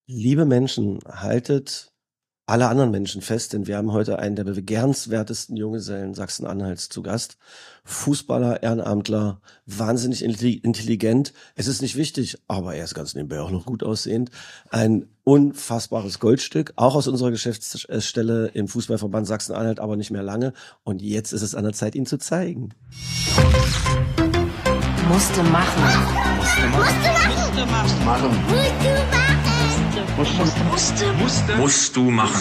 Liebe Menschen, haltet alle anderen Menschen fest, denn wir haben heute einen der begehrenswertesten Junggesellen Sachsen-Anhalts zu Gast. Fußballer, Ehrenamtler, wahnsinnig intelligent. Es ist nicht wichtig, aber er ist ganz nebenbei auch noch gut aussehend. Ein unfassbares Goldstück, auch aus unserer Geschäftsstelle im Fußballverband Sachsen-Anhalt, aber nicht mehr lange. Und jetzt ist es an der Zeit, ihn zu zeigen. Musste machen. Musst du machen.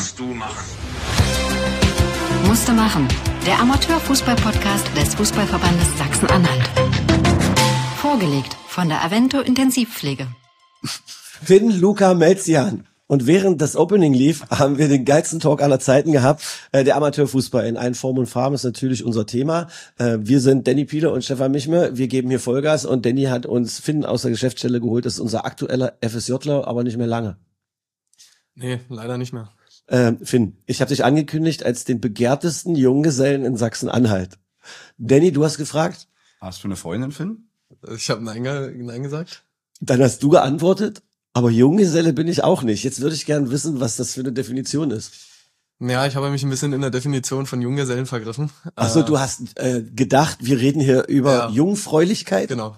Musste machen. Der Amateurfußball-Podcast des Fußballverbandes Sachsen-Anhalt. Vorgelegt von der Avento Intensivpflege. Finn Luca Melzian. Und während das Opening lief, haben wir den geilsten Talk aller Zeiten gehabt. Der Amateurfußball in allen Formen und Farben ist natürlich unser Thema. Wir sind Danny Piele und Stefan Michme. Wir geben hier Vollgas und Danny hat uns Finn aus der Geschäftsstelle geholt. Das ist unser aktueller FSJler, aber nicht mehr lange. Nee, leider nicht mehr. Finn, ich habe dich angekündigt als den begehrtesten Junggesellen in Sachsen-Anhalt. Danny, du hast gefragt? Hast du eine Freundin, Finn? Ich habe Nein gesagt. Dann hast du geantwortet? Aber Junggeselle bin ich auch nicht. Jetzt würde ich gerne wissen, was das für eine Definition ist. Ja, ich habe mich ein bisschen in der Definition von Junggesellen vergriffen. Ach so, du hast gedacht, wir reden hier über Jungfräulichkeit? Genau.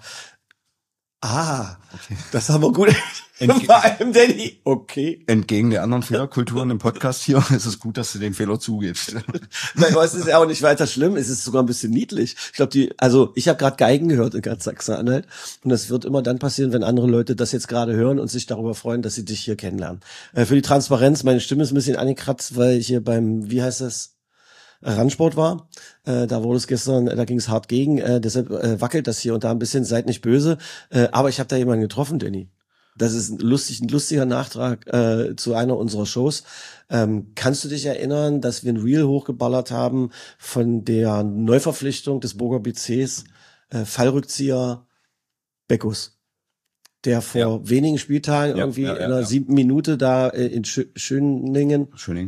Ah, okay. Das haben wir gut. Vor allem Danny. Okay. Entgegen der anderen Fehlerkulturen im Podcast hier ist es gut, dass du den Fehler zugibst. Nein, aber es ist ja auch nicht weiter schlimm. Es ist sogar ein bisschen niedlich. Ich glaube, ich habe gerade Geigen gehört in ganz Sachsen-Anhalt. Und das wird immer dann passieren, wenn andere Leute das jetzt gerade hören und sich darüber freuen, dass sie dich hier kennenlernen. Für die Transparenz, meine Stimme ist ein bisschen angekratzt, weil ich hier beim, wie heißt das? Randsport war. Da wurde es gestern, da ging es hart gegen, deshalb wackelt das hier und da ein bisschen, seid nicht böse. Aber ich habe da jemanden getroffen, Danny. Das ist ein lustiger Nachtrag zu einer unserer Shows. Kannst du dich erinnern, dass wir ein Reel hochgeballert haben von der Neuverpflichtung des Burger BCs, Fallrückzieher Beckus? Der vor wenigen Spieltagen irgendwie in der 7. Minute da in Schöningen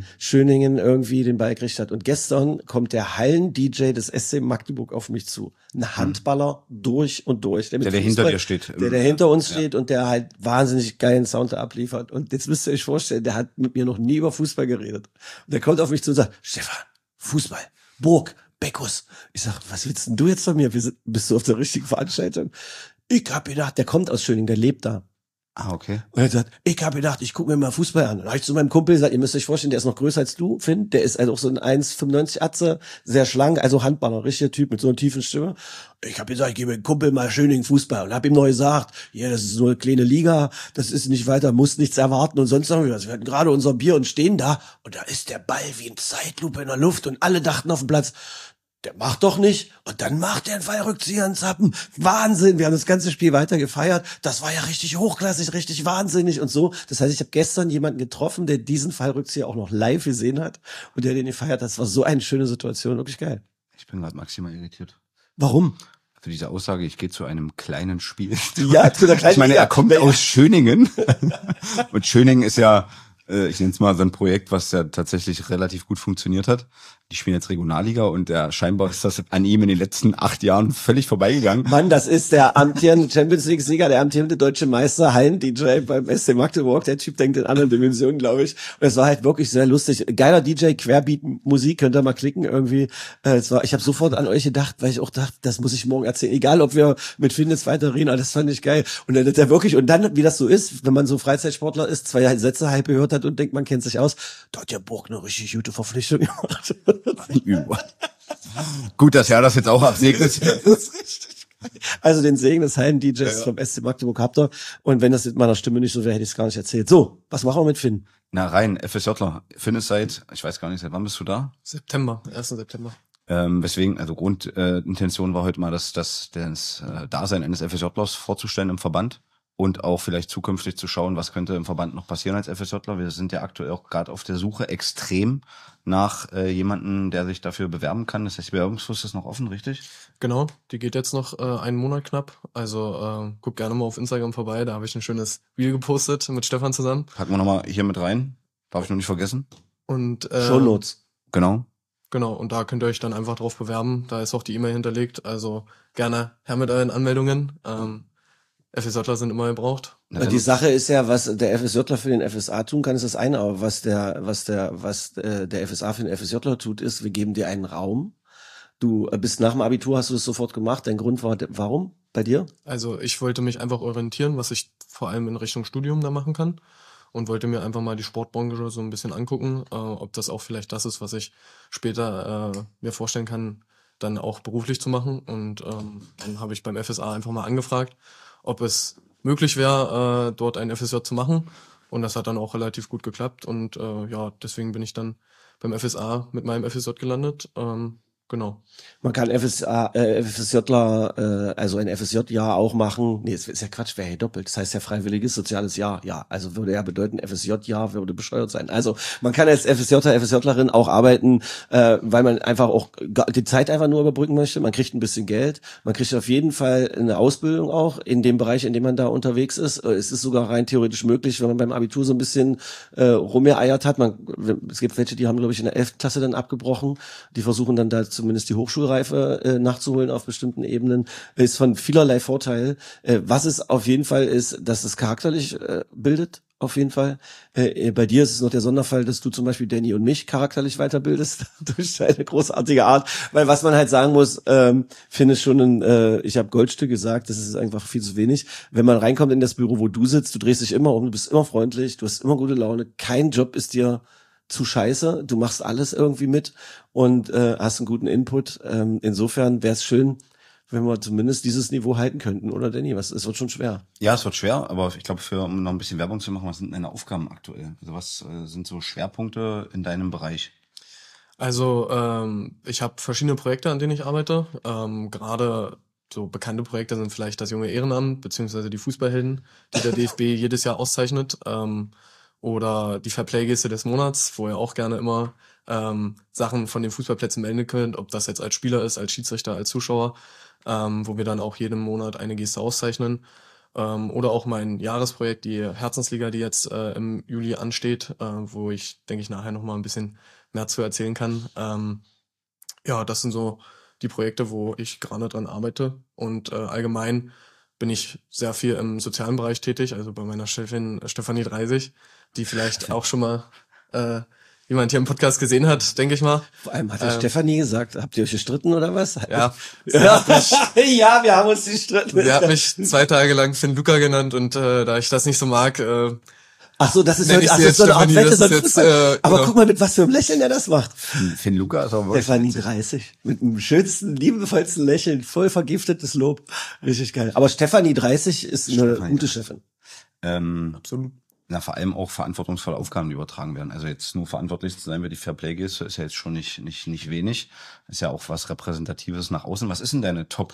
irgendwie den Ball gekriegt hat. Und gestern kommt der Hallen-DJ des SC Magdeburg auf mich zu. Ein Handballer durch und durch. Der hinter dir steht. Der hinter uns steht und der halt wahnsinnig geilen Sound da abliefert. Und jetzt müsst ihr euch vorstellen, der hat mit mir noch nie über Fußball geredet. Und der kommt auf mich zu und sagt, Stefan, Fußball, Burg, Beckus. Ich sag, was willst denn du jetzt von mir? Bist du auf der richtigen Veranstaltung? Ich hab gedacht, der kommt aus Schöning, der lebt da. Ah, okay. Und er hat gesagt, ich hab gedacht, ich gucke mir mal Fußball an. Und dann habe ich zu meinem Kumpel gesagt, ihr müsst euch vorstellen, der ist noch größer als du, Finn. Der ist also auch so ein 1,95 Atze, sehr schlank, also Handballer, richtiger Typ mit so einer tiefen Stimme. Ich hab gesagt, ich gebe dem Kumpel mal Schöning Fußball und hab ihm noch gesagt, ja, das ist nur eine kleine Liga, das ist nicht weiter, muss nichts erwarten und sonst noch was. Wir hatten gerade unser Bier und stehen da und da ist der Ball wie in Zeitlupe in der Luft und alle dachten auf dem Platz, der macht doch nicht. Und dann macht der einen Fallrückzieher ins Zappen. Wahnsinn. Wir haben das ganze Spiel weiter gefeiert. Das war ja richtig hochklassig, richtig wahnsinnig und so. Das heißt, ich habe gestern jemanden getroffen, der diesen Fallrückzieher auch noch live gesehen hat und der den gefeiert hat. Das war so eine schöne Situation. Wirklich geil. Ich bin gerade maximal irritiert. Warum? Für diese Aussage, ich gehe zu einem kleinen Spiel. Ja, zu einer kleinen Ich meine, er kommt aus Schöningen. Und Schöningen ist ja, ich nenne es mal so ein Projekt, was ja tatsächlich relativ gut funktioniert hat. Die spielen jetzt Regionalliga und scheinbar ist das an ihm in den letzten 8 Jahren völlig vorbeigegangen. Mann, das ist der amtierende Champions League-Sieger, der amtierende deutsche Meister, Hallen-DJ beim SC Magdeburg. Der Typ denkt in anderen Dimensionen, glaube ich. Und es war halt wirklich sehr lustig. Geiler DJ, Querbeat-Musik, könnt ihr mal klicken irgendwie. Ich habe sofort an euch gedacht, weil ich auch dachte, das muss ich morgen erzählen. Egal, ob wir mit Finn jetzt weiter reden, aber das fand ich geil. Und dann hat er wirklich, und dann, wie das so ist, wenn man so Freizeitsportler ist, 2 Sätze halb gehört hat und denkt, man kennt sich aus, da hat der Burg eine richtig gute Verpflichtung gemacht. Gut, dass er das jetzt auch absegnet. Das ist richtig geil. Also den Segen des Hallen-DJs vom SC Magdeburg habt ihr. Und wenn das mit meiner Stimme nicht so wäre, hätte ich es gar nicht erzählt. So, was machen wir mit Finn? Na rein, FSJler. Finn ist ich weiß gar nicht, seit wann bist du da? September, 1. September. Weswegen, also Grundintention war heute mal, das Dasein eines FSJlers vorzustellen im Verband. Und auch vielleicht zukünftig zu schauen, was könnte im Verband noch passieren als FSJler. Wir sind ja aktuell auch gerade auf der Suche extrem nach jemanden, der sich dafür bewerben kann. Das heißt, die Bewerbungsfrist ist noch offen, richtig? Genau, die geht jetzt noch einen Monat knapp. Also guck gerne mal auf Instagram vorbei, da habe ich ein schönes Reel gepostet mit Stefan zusammen. Packen wir nochmal hier mit rein. Darf ich noch nicht vergessen. Und Shownotes. Genau. Genau, und da könnt ihr euch dann einfach drauf bewerben. Da ist auch die E-Mail hinterlegt. Also gerne her mit euren Anmeldungen. FSJler sind immer gebraucht. Die Sache ist ja, was der FSJler für den FSA tun kann, ist das eine, aber was der FSA für den FSJler tut, ist, wir geben dir einen Raum. Du bist nach dem Abitur, hast du das sofort gemacht. Dein Grund war, warum bei dir? Also ich wollte mich einfach orientieren, was ich vor allem in Richtung Studium da machen kann und wollte mir einfach mal die Sportbranche so ein bisschen angucken, ob das auch vielleicht das ist, was ich später mir vorstellen kann, dann auch beruflich zu machen. Und dann habe ich beim FSA einfach mal angefragt, ob es möglich wäre, dort ein FSJ zu machen. Und das hat dann auch relativ gut geklappt. Und deswegen bin ich dann beim FSA mit meinem FSJ gelandet. Genau. Man kann FSJler, also ein FSJ-Jahr auch machen. Nee, das ist ja Quatsch, wäre ja doppelt. Das heißt ja freiwilliges soziales Jahr. Ja, also würde ja bedeuten, FSJ-Jahr würde bescheuert sein. Also man kann als FSJler, FSJlerin auch arbeiten, weil man einfach auch die Zeit einfach nur überbrücken möchte. Man kriegt ein bisschen Geld. Man kriegt auf jeden Fall eine Ausbildung auch in dem Bereich, in dem man da unterwegs ist. Es ist sogar rein theoretisch möglich, wenn man beim Abitur so ein bisschen rumgeeiert hat. Es gibt welche, die haben, glaube ich, in der 11. Klasse dann abgebrochen. Die versuchen dann da zumindest die Hochschulreife nachzuholen auf bestimmten Ebenen, ist von vielerlei Vorteil. Was es auf jeden Fall ist, dass es charakterlich bildet, auf jeden Fall. Bei dir ist es noch der Sonderfall, dass du zum Beispiel Danny und mich charakterlich weiterbildest, durch deine großartige Art. Weil was man halt sagen muss, finde ich schon, ich habe Goldstück gesagt, das ist einfach viel zu wenig. Wenn man reinkommt in das Büro, wo du sitzt, du drehst dich immer um, du bist immer freundlich, du hast immer gute Laune, kein Job ist dir zu scheiße, du machst alles irgendwie mit und hast einen guten Input. Insofern wäre es schön, wenn wir zumindest dieses Niveau halten könnten, oder Danny? Es wird schon schwer. Ja, es wird schwer, aber ich glaube, um noch ein bisschen Werbung zu machen, was sind deine Aufgaben aktuell? Also was sind so Schwerpunkte in deinem Bereich? Also ich habe verschiedene Projekte, an denen ich arbeite. Gerade so bekannte Projekte sind vielleicht das junge Ehrenamt, beziehungsweise die Fußballhelden, die der DFB jedes Jahr auszeichnet. Oder die Fairplay-Geste des Monats, wo ihr auch gerne immer Sachen von den Fußballplätzen melden könnt, ob das jetzt als Spieler ist, als Schiedsrichter, als Zuschauer, wo wir dann auch jeden Monat eine Geste auszeichnen. Oder auch mein Jahresprojekt, die Herzensliga, die jetzt im Juli ansteht, wo ich, denke ich, nachher nochmal ein bisschen mehr zu erzählen kann. Das sind so die Projekte, wo ich gerade dran arbeite. Und allgemein bin ich sehr viel im sozialen Bereich tätig, also bei meiner Chefin Stefanie 30, die vielleicht auch schon mal jemand hier im Podcast gesehen hat, denke ich mal. Vor allem hat Stefanie gesagt, habt ihr euch gestritten oder was? Ja. Ja, wir haben uns gestritten. Sie hat mich 2 Tage lang Finn Luca genannt und da ich das nicht so mag, ach so, das ist so eine Art Wette. Aber guck mal, mit was für einem Lächeln er das macht. Finn Luca ist auch wirklich. Stefanie 30. Mit dem schönsten, liebevollsten Lächeln, voll vergiftetes Lob. Richtig geil. Aber Stefanie 30 ist eine gute Chefin. Absolut. Na, vor allem auch verantwortungsvolle Aufgaben, die übertragen werden. Also jetzt nur verantwortlich zu sein, wer die Fairplay-Geste ist ja jetzt schon nicht wenig. Ist ja auch was Repräsentatives nach außen. Was ist denn deine Top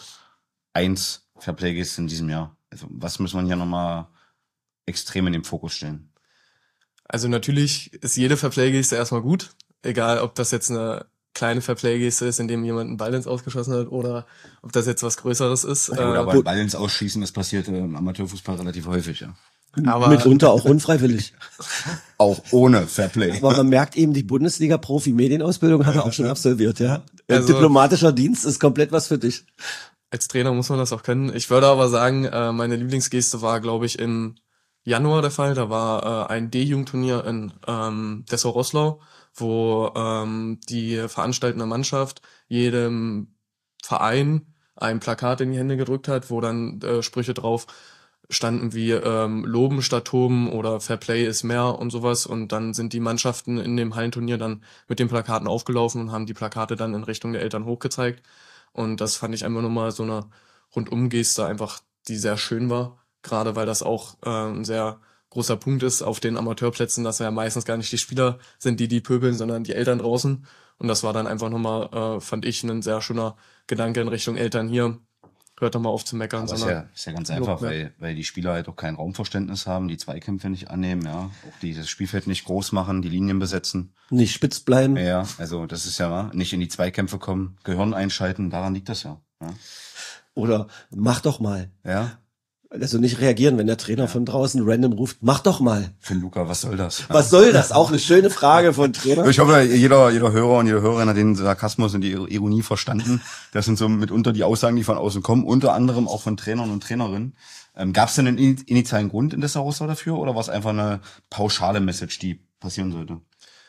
1 Fairplay-Geste in diesem Jahr? Also was muss man hier nochmal extrem in den Fokus stellen? Also natürlich ist jede Fairplay-Geste erstmal gut. Egal, ob das jetzt eine kleine Fairplay-Geste ist, indem jemand einen Ball ins Ausgeschossen hat, oder ob das jetzt was Größeres ist. Aber ein Ball ins Ausschießen, das passiert im Amateurfußball relativ häufig, ja. Aber mitunter auch unfreiwillig. Auch ohne Fairplay. Aber man merkt eben, die Bundesliga-Profi-Medienausbildung hat er auch schon absolviert, ja. Also, diplomatischer Dienst ist komplett was für dich. Als Trainer muss man das auch können. Ich würde aber sagen, meine Lieblingsgeste war, glaube ich, im Januar der Fall. Da war ein D-Jugendturnier in Dessau-Roßlau, wo die veranstaltende Mannschaft jedem Verein ein Plakat in die Hände gedrückt hat, wo dann Sprüche drauf standen wie Loben statt Toben oder Fairplay ist mehr und sowas. Und dann sind die Mannschaften in dem Hallenturnier dann mit den Plakaten aufgelaufen und haben die Plakate dann in Richtung der Eltern hochgezeigt. Und das fand ich einfach nochmal so eine Rundumgeste einfach, die sehr schön war. Gerade weil das auch ein sehr großer Punkt ist auf den Amateurplätzen, dass ja meistens gar nicht die Spieler sind, die pöbeln, sondern die Eltern draußen. Und das war dann einfach nochmal, fand ich, ein sehr schöner Gedanke in Richtung Eltern hier. Hört doch mal auf zu meckern. Aber ist ja ganz einfach, weil die Spieler halt auch kein Raumverständnis haben, die Zweikämpfe nicht annehmen, ja, auch dieses Spielfeld nicht groß machen, die Linien besetzen. Nicht spitz bleiben. Ja, also das ist ja nicht in die Zweikämpfe kommen, Gehirn einschalten, daran liegt das ja. Oder mach doch mal. Ja. Also nicht reagieren, wenn der Trainer von draußen random ruft, mach doch mal. Finn Luca, was soll das? Was soll das? Auch eine schöne Frage von Trainer. Ich hoffe, jeder Hörer und jede Hörerin hat den Sarkasmus und die Ironie verstanden. Das sind so mitunter die Aussagen, die von außen kommen, unter anderem auch von Trainern und Trainerinnen. Gab es denn einen initialen Grund in Dessau-Rosslau dafür oder war es einfach eine pauschale Message, die passieren sollte?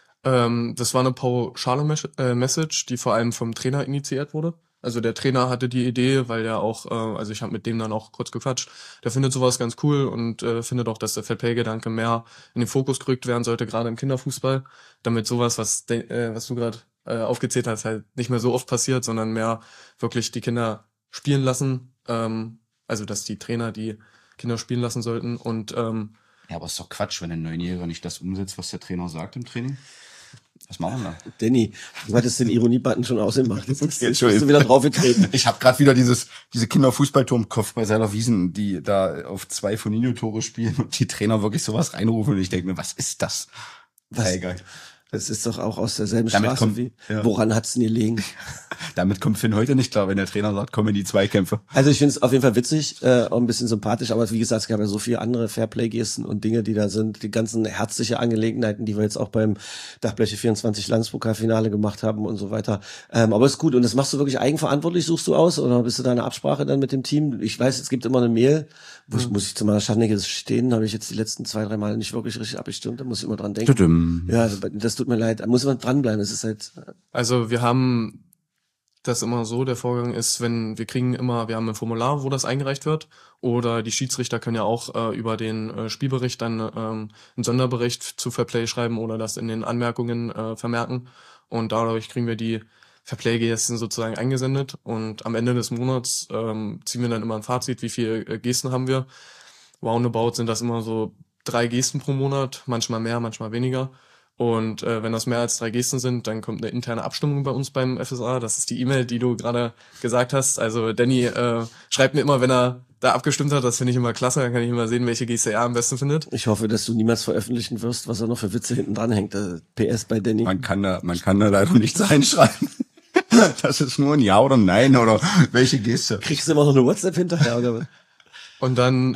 Das war eine pauschale Message, die vor allem vom Trainer initiiert wurde. Also der Trainer hatte die Idee, weil er auch, also ich habe mit dem dann auch kurz gequatscht, der findet sowas ganz cool und findet auch, dass der Fairplay-Gedanke mehr in den Fokus gerückt werden sollte, gerade im Kinderfußball, damit sowas, was du gerade aufgezählt hast, halt nicht mehr so oft passiert, sondern mehr wirklich die Kinder spielen lassen, also dass die Trainer die Kinder spielen lassen sollten und ja, aber ist doch Quatsch, wenn ein Neunjähriger nicht das umsetzt, was der Trainer sagt im Training. Was machen wir? Danny, du hattest den Ironie-Button schon ausgemacht. Jetzt bist du wieder drauf getreten. Ich habe gerade wieder diese Kinderfußballturm im Kopf bei Seiler Wiesen, die da auf 2 Foninho-Tore spielen und die Trainer wirklich sowas reinrufen und ich denke mir, was ist das? Geil. Das ist doch auch aus derselben Damit Straße wie, woran hat's denn gelegen? Damit kommt Finn heute nicht klar, wenn der Trainer sagt, komm in die Zweikämpfe. Also ich finde es auf jeden Fall witzig, auch ein bisschen sympathisch, aber wie gesagt, es gab ja so viele andere Fairplay-Gesten und Dinge, die da sind, die ganzen herzliche Angelegenheiten, die wir jetzt auch beim Dachbleche 24 Landespokalfinale gemacht haben und so weiter. Aber ist gut. Und das machst du wirklich eigenverantwortlich, suchst du aus, oder bist du da eine Absprache dann mit dem Team? Ich weiß, es gibt immer eine Mail, wo ich, muss ich zu meiner Schande gestehen, habe ich jetzt die letzten 2-3 Mal nicht wirklich richtig abgestimmt, da muss ich immer dran denken. Tudum. Ja, das tut mir leid, da muss man dranbleiben, es ist halt... Also wir haben das immer so, der Vorgang ist, wir haben ein Formular, wo das eingereicht wird, oder die Schiedsrichter können ja auch über den Spielbericht dann einen Sonderbericht zu Fairplay schreiben oder das in den Anmerkungen vermerken und dadurch kriegen wir die Fairplay-Gesten sozusagen eingesendet und am Ende des Monats ziehen wir dann immer ein Fazit, wie viele Gesten haben wir. Roundabout sind das immer so 3 Gesten pro Monat, manchmal mehr, manchmal weniger. Und wenn das mehr als 3 Gesten sind, dann kommt eine interne Abstimmung bei uns beim FSA. Das ist die E-Mail, die du gerade gesagt hast. Also Danny schreibt mir immer, wenn er da abgestimmt hat. Das finde ich immer klasse. Dann kann ich immer sehen, welche Geste er am besten findet. Ich hoffe, dass du niemals veröffentlichen wirst, was er noch für Witze hinten dran hängt. PS bei Danny. Man kann da leider nichts reinschreiben. Das ist nur ein Ja oder Nein oder welche Geste. Kriegst du immer noch eine WhatsApp hinterher, oder? Und dann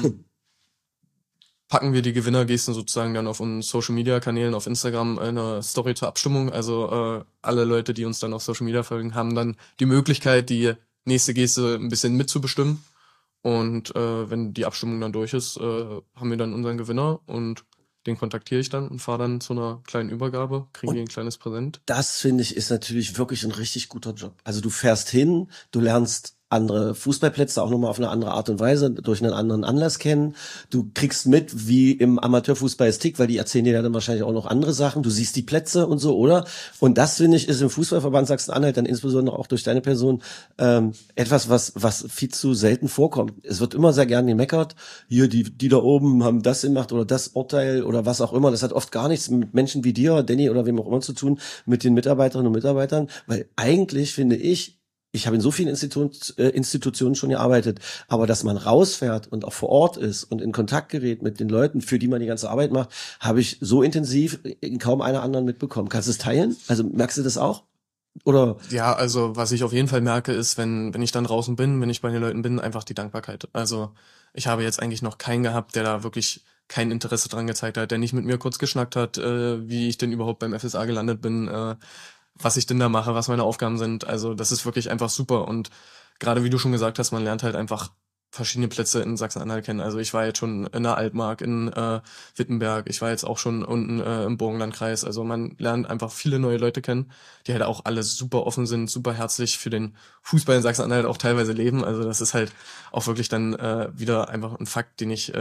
packen wir die Gewinnergesten sozusagen dann auf unseren Social-Media-Kanälen, auf Instagram eine Story zur Abstimmung. Also alle Leute, die uns dann auf Social Media folgen, haben dann die Möglichkeit, die nächste Geste ein bisschen mitzubestimmen. Und wenn die Abstimmung dann durch ist, haben wir dann unseren Gewinner und den kontaktiere ich dann und fahre dann zu einer kleinen Übergabe, kriegen die ein kleines Präsent. Das, finde ich, ist natürlich wirklich ein richtig guter Job. Also du fährst hin, du lernst andere Fußballplätze auch nochmal auf eine andere Art und Weise, durch einen anderen Anlass kennen. Du kriegst mit, wie im Amateurfußball es tickt, weil die erzählen dir dann wahrscheinlich auch noch andere Sachen. Du siehst die Plätze und so, oder? Und das, finde ich, ist im Fußballverband Sachsen-Anhalt dann insbesondere auch durch deine Person etwas, was viel zu selten vorkommt. Es wird immer sehr gern gemeckert. Hier, die da oben haben das gemacht oder das Urteil oder was auch immer. Das hat oft gar nichts mit Menschen wie dir, Danny oder wem auch immer zu tun, mit den Mitarbeiterinnen und Mitarbeitern, weil eigentlich, finde ich habe in so vielen Institutionen schon gearbeitet, aber dass man rausfährt und auch vor Ort ist und in Kontakt gerät mit den Leuten, für die man die ganze Arbeit macht, habe ich so intensiv in kaum einer anderen mitbekommen. Kannst du es teilen? Also merkst du das auch? Oder? Ja, also was ich auf jeden Fall merke, ist, wenn ich dann draußen bin, wenn ich bei den Leuten bin, einfach die Dankbarkeit. Also ich habe jetzt eigentlich noch keinen gehabt, der da wirklich kein Interesse dran gezeigt hat, der nicht mit mir kurz geschnackt hat, wie ich denn überhaupt beim FSA gelandet bin, was ich denn da mache, was meine Aufgaben sind. Also das ist wirklich einfach super. Und gerade wie du schon gesagt hast, man lernt halt einfach verschiedene Plätze in Sachsen-Anhalt kennen. Also ich war jetzt schon in der Altmark, in Wittenberg, ich war jetzt auch schon unten im Burgenlandkreis. Also man lernt einfach viele neue Leute kennen, die halt auch alle super offen sind, super herzlich für den Fußball in Sachsen-Anhalt auch teilweise leben. Also das ist halt auch wirklich dann wieder einfach ein Fakt, den ich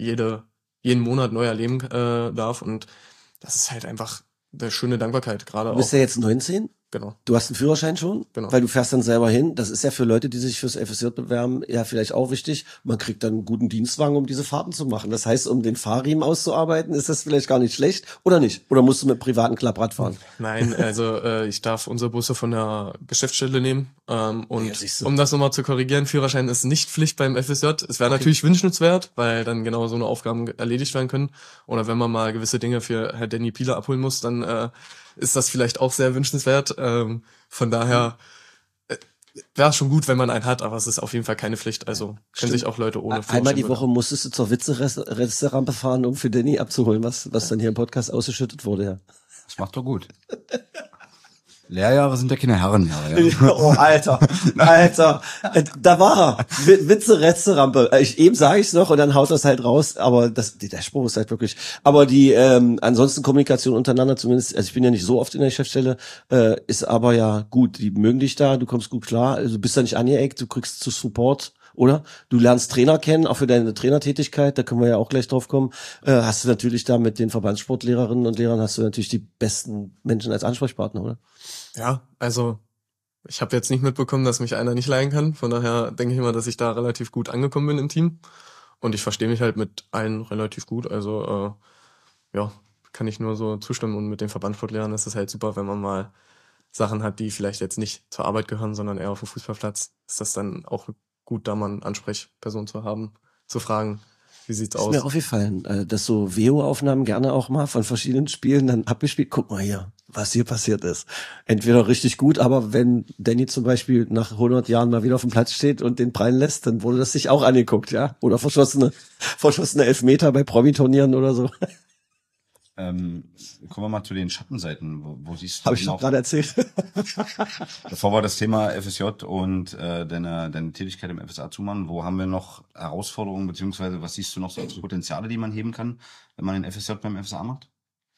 jeden Monat neu erleben darf. Und das ist halt einfach eine schöne Dankbarkeit gerade auch. Du bist ja jetzt 19? Genau. Du hast einen Führerschein schon? Genau. Weil du fährst dann selber hin. Das ist ja für Leute, die sich fürs FSJ bewerben, ja vielleicht auch wichtig. Man kriegt dann einen guten Dienstwagen, um diese Fahrten zu machen. Das heißt, um den Fahrriemen auszuarbeiten, ist das vielleicht gar nicht schlecht oder nicht? Oder musst du mit privaten Klapprad fahren? Nein, also ich darf unsere Busse von der Geschäftsstelle nehmen. Und Ja, um das nochmal zu korrigieren, Führerschein ist nicht Pflicht beim FSJ. Es wäre natürlich wünschenswert, weil dann genau so eine Aufgaben erledigt werden können. Oder wenn man mal gewisse Dinge für Herr Danny Pieler abholen muss, dann ist das vielleicht auch sehr wünschenswert. Von daher, wäre schon gut, wenn man einen hat, aber es ist auf jeden Fall keine Pflicht. Also können sich auch Leute ohne Einmal die Woche musstest du zur Witze-Resterampe fahren, um für Danny abzuholen, was dann hier im Podcast ausgeschüttet wurde, ja. Das macht doch gut. Lehrjahre sind ja keine Herrenjahre. Ja. Oh, Alter. Da war er. Witze-Resterampe. Eben sage ich's noch und dann haut das halt raus, aber der Spruch ist halt wirklich. Aber die ansonsten Kommunikation untereinander zumindest, also ich bin ja nicht so oft in der Geschäftsstelle, ist aber ja gut. Die mögen dich da, du kommst gut klar, also du bist da nicht angeeckt, du kriegst zu Support. Oder? Du lernst Trainer kennen, auch für deine Trainertätigkeit, da können wir ja auch gleich drauf kommen. Hast du natürlich da mit den Verbandssportlehrerinnen und Lehrern hast du natürlich die besten Menschen als Ansprechpartner, oder? Ja, also ich habe jetzt nicht mitbekommen, dass mich einer nicht leiden kann. Von daher denke ich immer, dass ich da relativ gut angekommen bin im Team. Und ich verstehe mich halt mit allen relativ gut. Also ja, kann ich nur so zustimmen. Und mit den Verbandssportlehrern ist es halt super, wenn man mal Sachen hat, die vielleicht jetzt nicht zur Arbeit gehören, sondern eher auf dem Fußballplatz. Ist das dann auch gut, da mal eine Ansprechperson zu haben, zu fragen, wie sieht's aus? Ist mir aufgefallen, dass so VO-Aufnahmen gerne auch mal von verschiedenen Spielen dann abgespielt. Guck mal hier, was hier passiert ist. Entweder richtig gut, aber wenn Danny zum Beispiel nach 100 Jahren mal wieder auf dem Platz steht und den prallen lässt, dann wurde das sich auch angeguckt, ja? Oder verschossene Elfmeter bei Promi-Turnieren oder so. Kommen wir mal zu den Schattenseiten. Wo siehst du? Habe ich doch gerade erzählt. Bevor wir das Thema FSJ und deine Tätigkeit im FSA zumachen, wo haben wir noch Herausforderungen, beziehungsweise was siehst du noch so als Potenziale, die man heben kann, wenn man den FSJ beim FSA macht?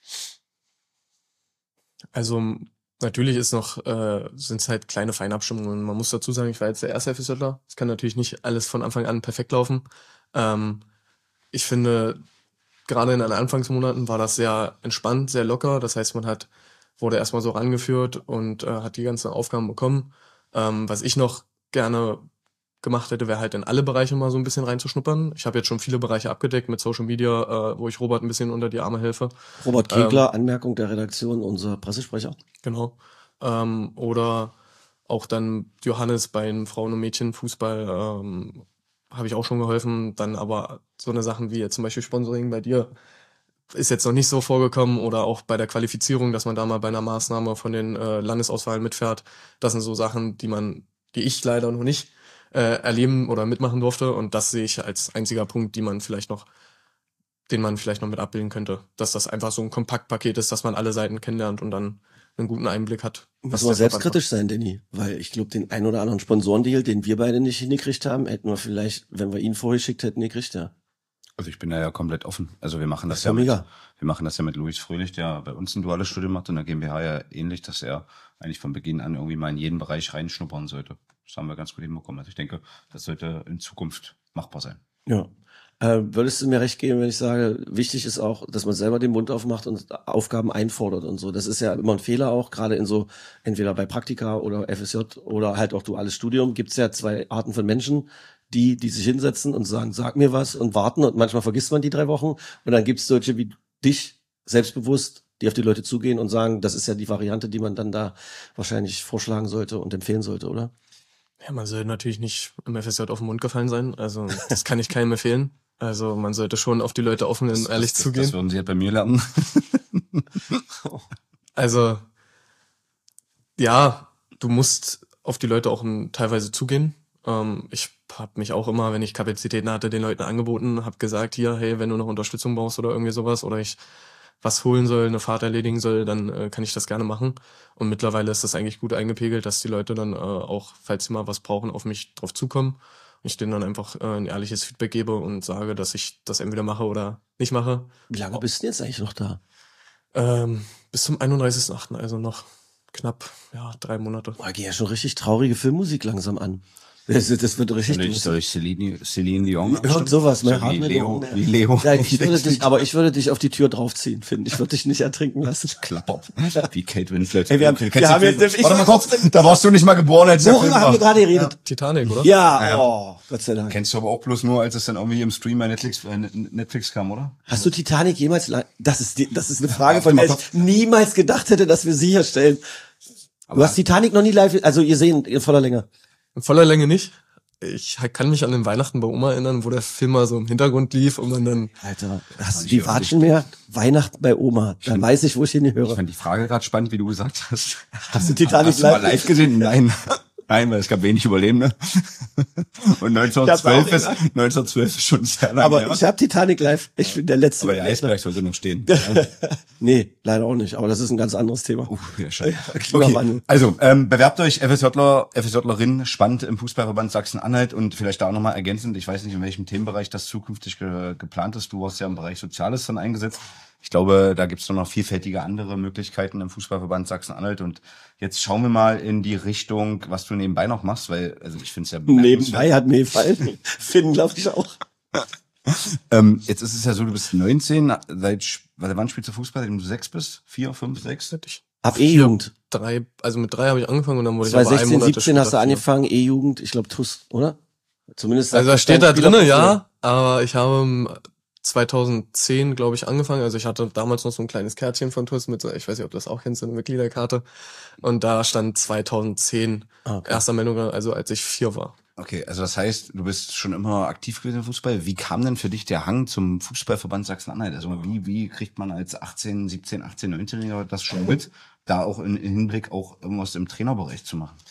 Also natürlich ist noch, sind es halt kleine Feinabstimmungen. Man muss dazu sagen, ich war jetzt der erste FSJler. Es kann natürlich nicht alles von Anfang an perfekt laufen. Ich finde, gerade in den Anfangsmonaten war das sehr entspannt, sehr locker. Das heißt, wurde erstmal so rangeführt und hat die ganzen Aufgaben bekommen. Was ich noch gerne gemacht hätte, wäre halt in alle Bereiche mal so ein bisschen reinzuschnuppern. Ich habe jetzt schon viele Bereiche abgedeckt mit Social Media, wo ich Robert ein bisschen unter die Arme helfe. Robert Kegler, Anmerkung der Redaktion, unser Pressesprecher. Genau. Oder auch dann Johannes beim Frauen- und Mädchenfußball habe ich auch schon geholfen. Dann aber so eine Sachen wie jetzt zum Beispiel Sponsoring bei dir ist jetzt noch nicht so vorgekommen oder auch bei der Qualifizierung, dass man da mal bei einer Maßnahme von den Landesauswahlen mitfährt. Das sind so Sachen, die ich leider noch nicht erleben oder mitmachen durfte. Und das sehe ich als einziger Punkt, den man vielleicht noch mit abbilden könnte. Dass das einfach so ein Kompaktpaket ist, dass man alle Seiten kennenlernt und dann einen guten Einblick hat. Muss man selbstkritisch sein, Danny, weil ich glaube, den ein oder anderen Sponsorendeal, den wir beide nicht hingekriegt haben, hätten wir vielleicht, wenn wir ihn vorgeschickt hätten, gekriegt, ja. Also ich bin da ja komplett offen. Also wir machen das ja mega. Wir machen das ja mit Luis Fröhlich, der bei uns ein duales Studium macht und der GmbH ja ähnlich, dass er eigentlich von Beginn an irgendwie mal in jeden Bereich reinschnuppern sollte. Das haben wir ganz gut hinbekommen. Also ich denke, das sollte in Zukunft machbar sein. Ja. Würdest du mir recht geben, wenn ich sage, wichtig ist auch, dass man selber den Mund aufmacht und Aufgaben einfordert und so. Das ist ja immer ein Fehler auch, gerade in so, entweder bei Praktika oder FSJ oder halt auch duales Studium, gibt's ja zwei Arten von Menschen, die sich hinsetzen und sagen, sag mir was und warten und manchmal vergisst man die 3 Wochen und dann gibt's solche wie dich, selbstbewusst, die auf die Leute zugehen und sagen, das ist ja die Variante, die man dann da wahrscheinlich vorschlagen sollte und empfehlen sollte, oder? Ja, man sollte natürlich nicht im FSJ auf den Mund gefallen sein. Also das kann ich keinem empfehlen. Also man sollte schon auf die Leute offen und ehrlich zugehen. Das würden sie halt bei mir lernen. Also ja, du musst auf die Leute auch teilweise zugehen. Ich habe mich auch immer, wenn ich Kapazitäten hatte, den Leuten angeboten, habe gesagt, hier, hey, wenn du noch Unterstützung brauchst oder irgendwie sowas oder ich was holen soll, eine Fahrt erledigen soll, dann kann ich das gerne machen. Und mittlerweile ist das eigentlich gut eingepegelt, dass die Leute dann auch, falls sie mal was brauchen, auf mich drauf zukommen. Ich denen dann einfach ein ehrliches Feedback gebe und sage, dass ich das entweder mache oder nicht mache. Wie lange bist du denn jetzt eigentlich noch da? Bis zum 31.8., also noch knapp 3 Monate. Boah, geht ja schon richtig traurige Filmmusik langsam an. Das wird richtig. Soll ich Celine Dion? Irgend sowas, ne? Wie Leo. Ja, ich würde dich auf die Tür draufziehen, finde ich. Ich würde dich nicht ertrinken lassen. Klapper. Wie Kate Winslet. Hey, wir haben jetzt, warte mal kurz, da warst du nicht mal geboren, als der Film worüber haben wir gerade geredet? Titanic, oder? Ja, oh, Gott sei Dank. Kennst du aber auch bloß nur, als es dann irgendwie im Stream bei Netflix kam, oder? Hast du Titanic jemals, das ist eine Frage, von der ich niemals gedacht hätte, dass wir sie hier stellen. Du hast Titanic noch nie live, also ihr seht in voller Länge. In voller Länge nicht. Ich kann mich an den Weihnachten bei Oma erinnern, wo der Film mal so im Hintergrund lief und man dann... Alter, hast du die Watschen mehr? Weihnachten bei Oma. Dann weiß ich, wo ich hinhöre. Ich fand die Frage gerade spannend, wie du gesagt hast. Hast du Titanic live gesehen? Nein. Nein, weil es gab wenig Überlebende. Und 1912 ist schon sehr lange. Aber ich habe Titanic live. Ich bin der Letzte. Aber der Eisberg sollte noch stehen. Nee, leider auch nicht. Aber das ist ein ganz anderes Thema. Ja, schade. Klimawandel. Okay. Also, bewerbt euch FSJler, FSJlerin, spannend im Fußballverband Sachsen-Anhalt und vielleicht da auch nochmal ergänzend. Ich weiß nicht, in welchem Themenbereich das zukünftig geplant ist. Du hast ja im Bereich Soziales dann eingesetzt. Ich glaube, da gibt es noch vielfältige andere Möglichkeiten im Fußballverband Sachsen-Anhalt. Und jetzt schauen wir mal in die Richtung, was du nebenbei noch machst, weil, also ich finde es ja nebenbei hat mir gefallen. Finn, glaube ich auch. Jetzt ist es ja so, du bist 19, wann spielst du Fußball? Seitdem du 6 bist? 4, 5, 6? Hab E-Jugend. Mit 3 habe ich angefangen und dann wurde ich aber 2016, 1 Monat 17 hast du später angefangen, E-Jugend, ich glaube TuS, oder? Zumindest. Also da steht da drinnen, ja, aber ich habe 2010, glaube ich, angefangen. Also ich hatte damals noch so ein kleines Kärtchen von TuS mit, ich weiß nicht, ob du das auch kennst, so eine Mitgliederkarte. Und da stand 2010 erste Meldung, also als ich 4 war. Okay, also das heißt, du bist schon immer aktiv gewesen im Fußball. Wie kam denn für dich der Hang zum Fußballverband Sachsen-Anhalt? Also wie kriegt man als 18, 17, 18, 19-Jähriger das schon mit, da auch in Hinblick auch irgendwas im Trainerbereich zu machen?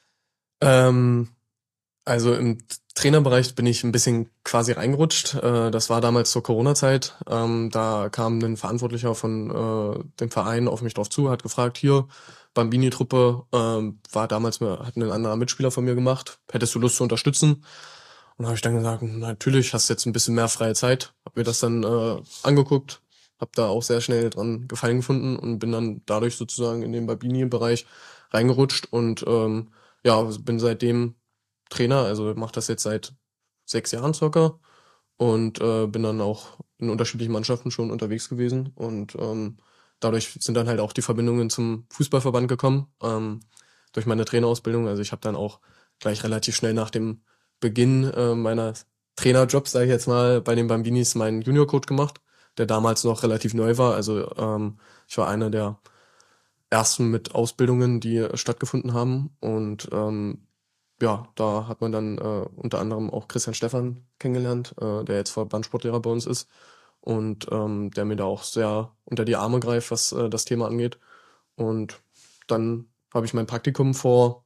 Also im Trainerbereich bin ich ein bisschen quasi reingerutscht. Das war damals zur Corona-Zeit. Da kam ein Verantwortlicher von dem Verein auf mich drauf zu, hat gefragt, hier, Bambini-Truppe, war damals, hat ein anderer Mitspieler von mir gemacht. Hättest du Lust zu unterstützen? Und habe ich dann gesagt, natürlich, hast jetzt ein bisschen mehr freie Zeit. Hab mir das dann angeguckt, hab da auch sehr schnell dran Gefallen gefunden und bin dann dadurch sozusagen in den Bambini-Bereich reingerutscht und bin seitdem Trainer, also mache das jetzt seit 6 Jahren circa und bin dann auch in unterschiedlichen Mannschaften schon unterwegs gewesen und dadurch sind dann halt auch die Verbindungen zum Fußballverband gekommen, durch meine Trainerausbildung. Also ich habe dann auch gleich relativ schnell nach dem Beginn meiner Trainerjobs, sage ich jetzt mal, bei den Bambinis meinen Juniorcoach gemacht, der damals noch relativ neu war. Also ich war einer der ersten mit Ausbildungen, die stattgefunden haben und da hat man dann unter anderem auch Christian Stephan kennengelernt, der jetzt Verbandssportlehrer bei uns ist und der mir da auch sehr unter die Arme greift, was das Thema angeht. Und dann habe ich mein Praktikum vor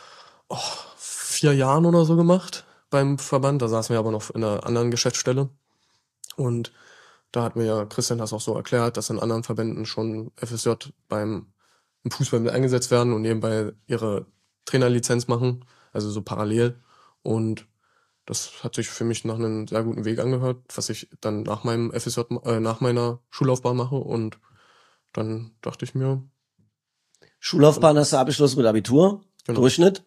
4 Jahren oder so gemacht beim Verband. Da saßen wir aber noch in einer anderen Geschäftsstelle. Und da hat mir ja Christian das auch so erklärt, dass in anderen Verbänden schon FSJ im Fußball mit eingesetzt werden und nebenbei ihre Trainerlizenz machen. Also so parallel. Und das hat sich für mich nach einem sehr guten Weg angehört, was ich dann nach meinem FSJ, nach meiner Schullaufbahn mache. Und dann dachte ich mir. Schullaufbahn hast du abgeschlossen mit Abitur? Genau. Durchschnitt?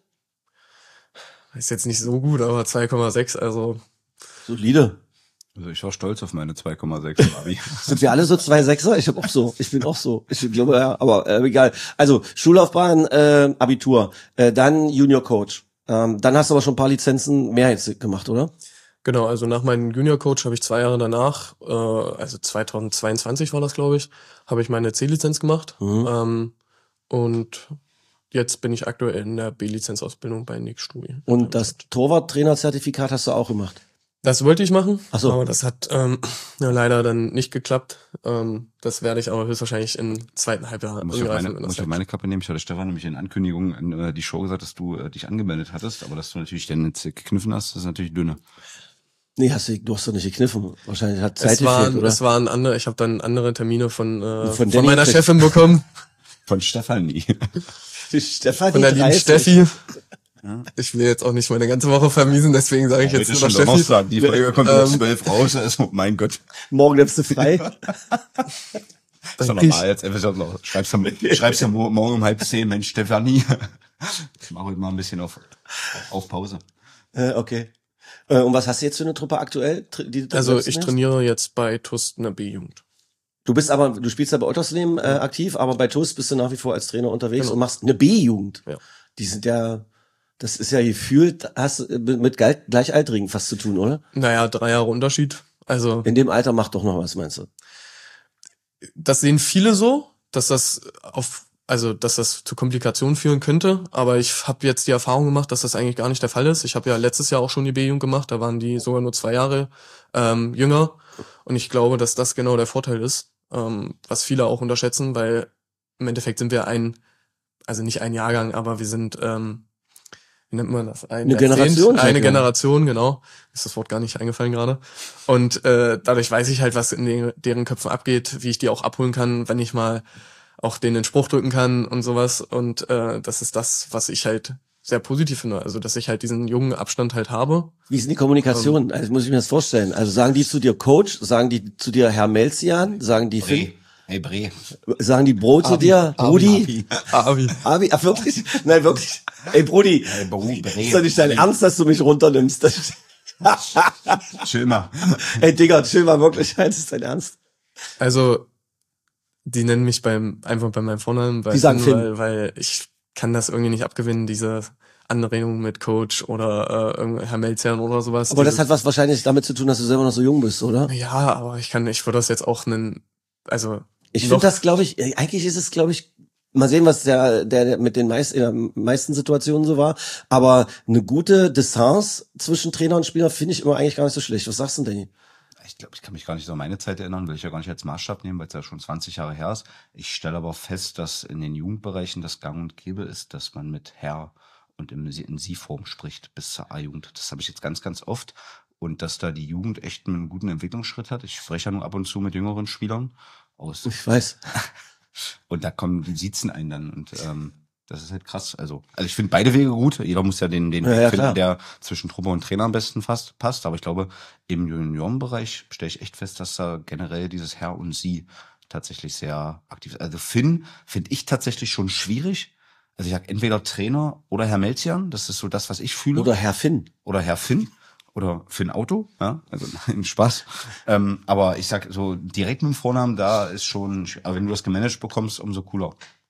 Ist jetzt nicht so gut, aber 2,6, also. Solide. Also ich war stolz auf meine 2,6 Abi. Sind wir alle so 2,6er? Ich bin auch so. Ich glaube, ja, aber egal. Also Schullaufbahn, Abitur, dann Junior Coach. Dann hast du aber schon ein paar Lizenzen mehr jetzt gemacht, oder? Genau, also nach meinem Junior-Coach habe ich 2 Jahre danach, also 2022 war das, glaube ich, habe ich meine C-Lizenz gemacht. Und jetzt bin ich aktuell in der B-Lizenzausbildung bei Nick Stui. Und das Torwart-Trainer-Zertifikat hast du auch gemacht? Das wollte ich machen, Ach so. Aber das hat leider dann nicht geklappt. Das werde ich aber höchstwahrscheinlich im zweiten Halbjahr muss ich auf meine Kappe nehmen. Ich hatte Stefan nämlich in Ankündigung in die Show gesagt, dass du dich angemeldet hattest, aber dass du natürlich dann jetzt gekniffen hast, das ist natürlich dünne. Nee, du hast doch nicht gekniffen. Wahrscheinlich hat Zeit gefehlt, oder? Es waren andere, ich habe dann andere Termine von meiner Chefin bekommen. Von Stefanie. Stefanie von der lieben Steffi. Ja. Ich will jetzt auch nicht meine ganze Woche vermiesen, deswegen sage ich jetzt nur noch Steffi. Donnerstag. Die Folge kommt um 12 raus. Also, mein Gott. Morgen nimmst du frei. Das ist doch normal jetzt. Schreibst ja morgen um 9:30, Mensch, Stefanie. Ich mache heute mal ein bisschen auf Pause. Okay. Und was hast du jetzt für eine Truppe aktuell? Also ich trainiere jetzt bei TuS in der B-Jugend. Du spielst ja bei Ottersleben aktiv, aber bei TuS bist du nach wie vor als Trainer unterwegs und machst eine B-Jugend. Ja. Die sind ja, das ist ja gefühlt, hast du mit Gleichaltrigen fast zu tun, oder? Naja, 3 Jahre Unterschied. Also in dem Alter macht doch noch was, meinst du? Das sehen viele so, dass das zu Komplikationen führen könnte, aber ich habe jetzt die Erfahrung gemacht, dass das eigentlich gar nicht der Fall ist. Ich habe ja letztes Jahr auch schon die B-Jugend gemacht, da waren die sogar nur 2 Jahre jünger und ich glaube, dass das genau der Vorteil ist, was viele auch unterschätzen, weil im Endeffekt sind wir nicht ein Jahrgang, aber wir sind wie nennt man das? Eine Generation. Eine Generation, genau. Ist das Wort gar nicht eingefallen gerade. Und dadurch weiß ich halt, was in deren Köpfen abgeht, wie ich die auch abholen kann, wenn ich mal auch denen den Spruch drücken kann und sowas. Und das ist das, was ich halt sehr positiv finde. Also, dass ich halt diesen jungen Abstand halt habe. Wie ist denn die Kommunikation? Also muss ich mir das vorstellen. Also sagen die zu dir Coach, sagen die zu dir Herr Melzian, sagen die Finn? Hey Bre. Sagen die Bro zu dir? Brudi? Abi. Abi? Ach wirklich? Nein, wirklich. Ey Brudi, Hey Bre. ist doch nicht dein Ernst, dass du mich runternimmst? Chill mal. Ey Digga, chill mal wirklich, das ist dein Ernst. Also, die nennen mich einfach bei meinem Vornamen, Die sagen Finn. weil ich kann das irgendwie nicht abgewinnen, diese Anregung mit Coach oder Herr Melzian oder sowas. Aber das hat was wahrscheinlich damit zu tun, dass du selber noch so jung bist, oder? Ja, aber ich würde das jetzt auch Ich finde das, glaube ich, eigentlich ist es, glaube ich, mal sehen, was der mit den in der meisten Situationen so war, aber eine gute Distanz zwischen Trainer und Spieler finde ich immer eigentlich gar nicht so schlecht. Was sagst du denn, Danny? Ich glaube, ich kann mich gar nicht so an meine Zeit erinnern, will ich ja gar nicht als Maßstab nehmen, weil es ja schon 20 Jahre her ist. Ich stelle aber fest, dass in den Jugendbereichen das gang und gäbe ist, dass man mit Herr und in Sie-Form spricht bis zur A-Jugend. Das habe ich jetzt ganz, ganz oft. Und dass da die Jugend echt einen guten Entwicklungsschritt hat. Ich spreche ja nur ab und zu mit jüngeren Spielern aus. Ich weiß. Und da die siezen einen dann. Und das ist halt krass. Also ich finde beide Wege gut. Jeder muss ja den Weg finden, klar, der zwischen Truppe und Trainer am besten passt. Aber ich glaube, im Juniorenbereich stelle ich echt fest, dass da generell dieses Herr und Sie tatsächlich sehr aktiv ist. Also Finn finde ich tatsächlich schon schwierig. Also ich sag entweder Trainer oder Herr Melzian. Das ist so das, was ich fühle. Oder Herr Finn. Oder Herr Finn. Oder Finn Auto, ja, also im Spaß. Aber ich sag so direkt mit dem Vornamen, da ist schon, aber wenn du das gemanagt bekommst, umso cooler.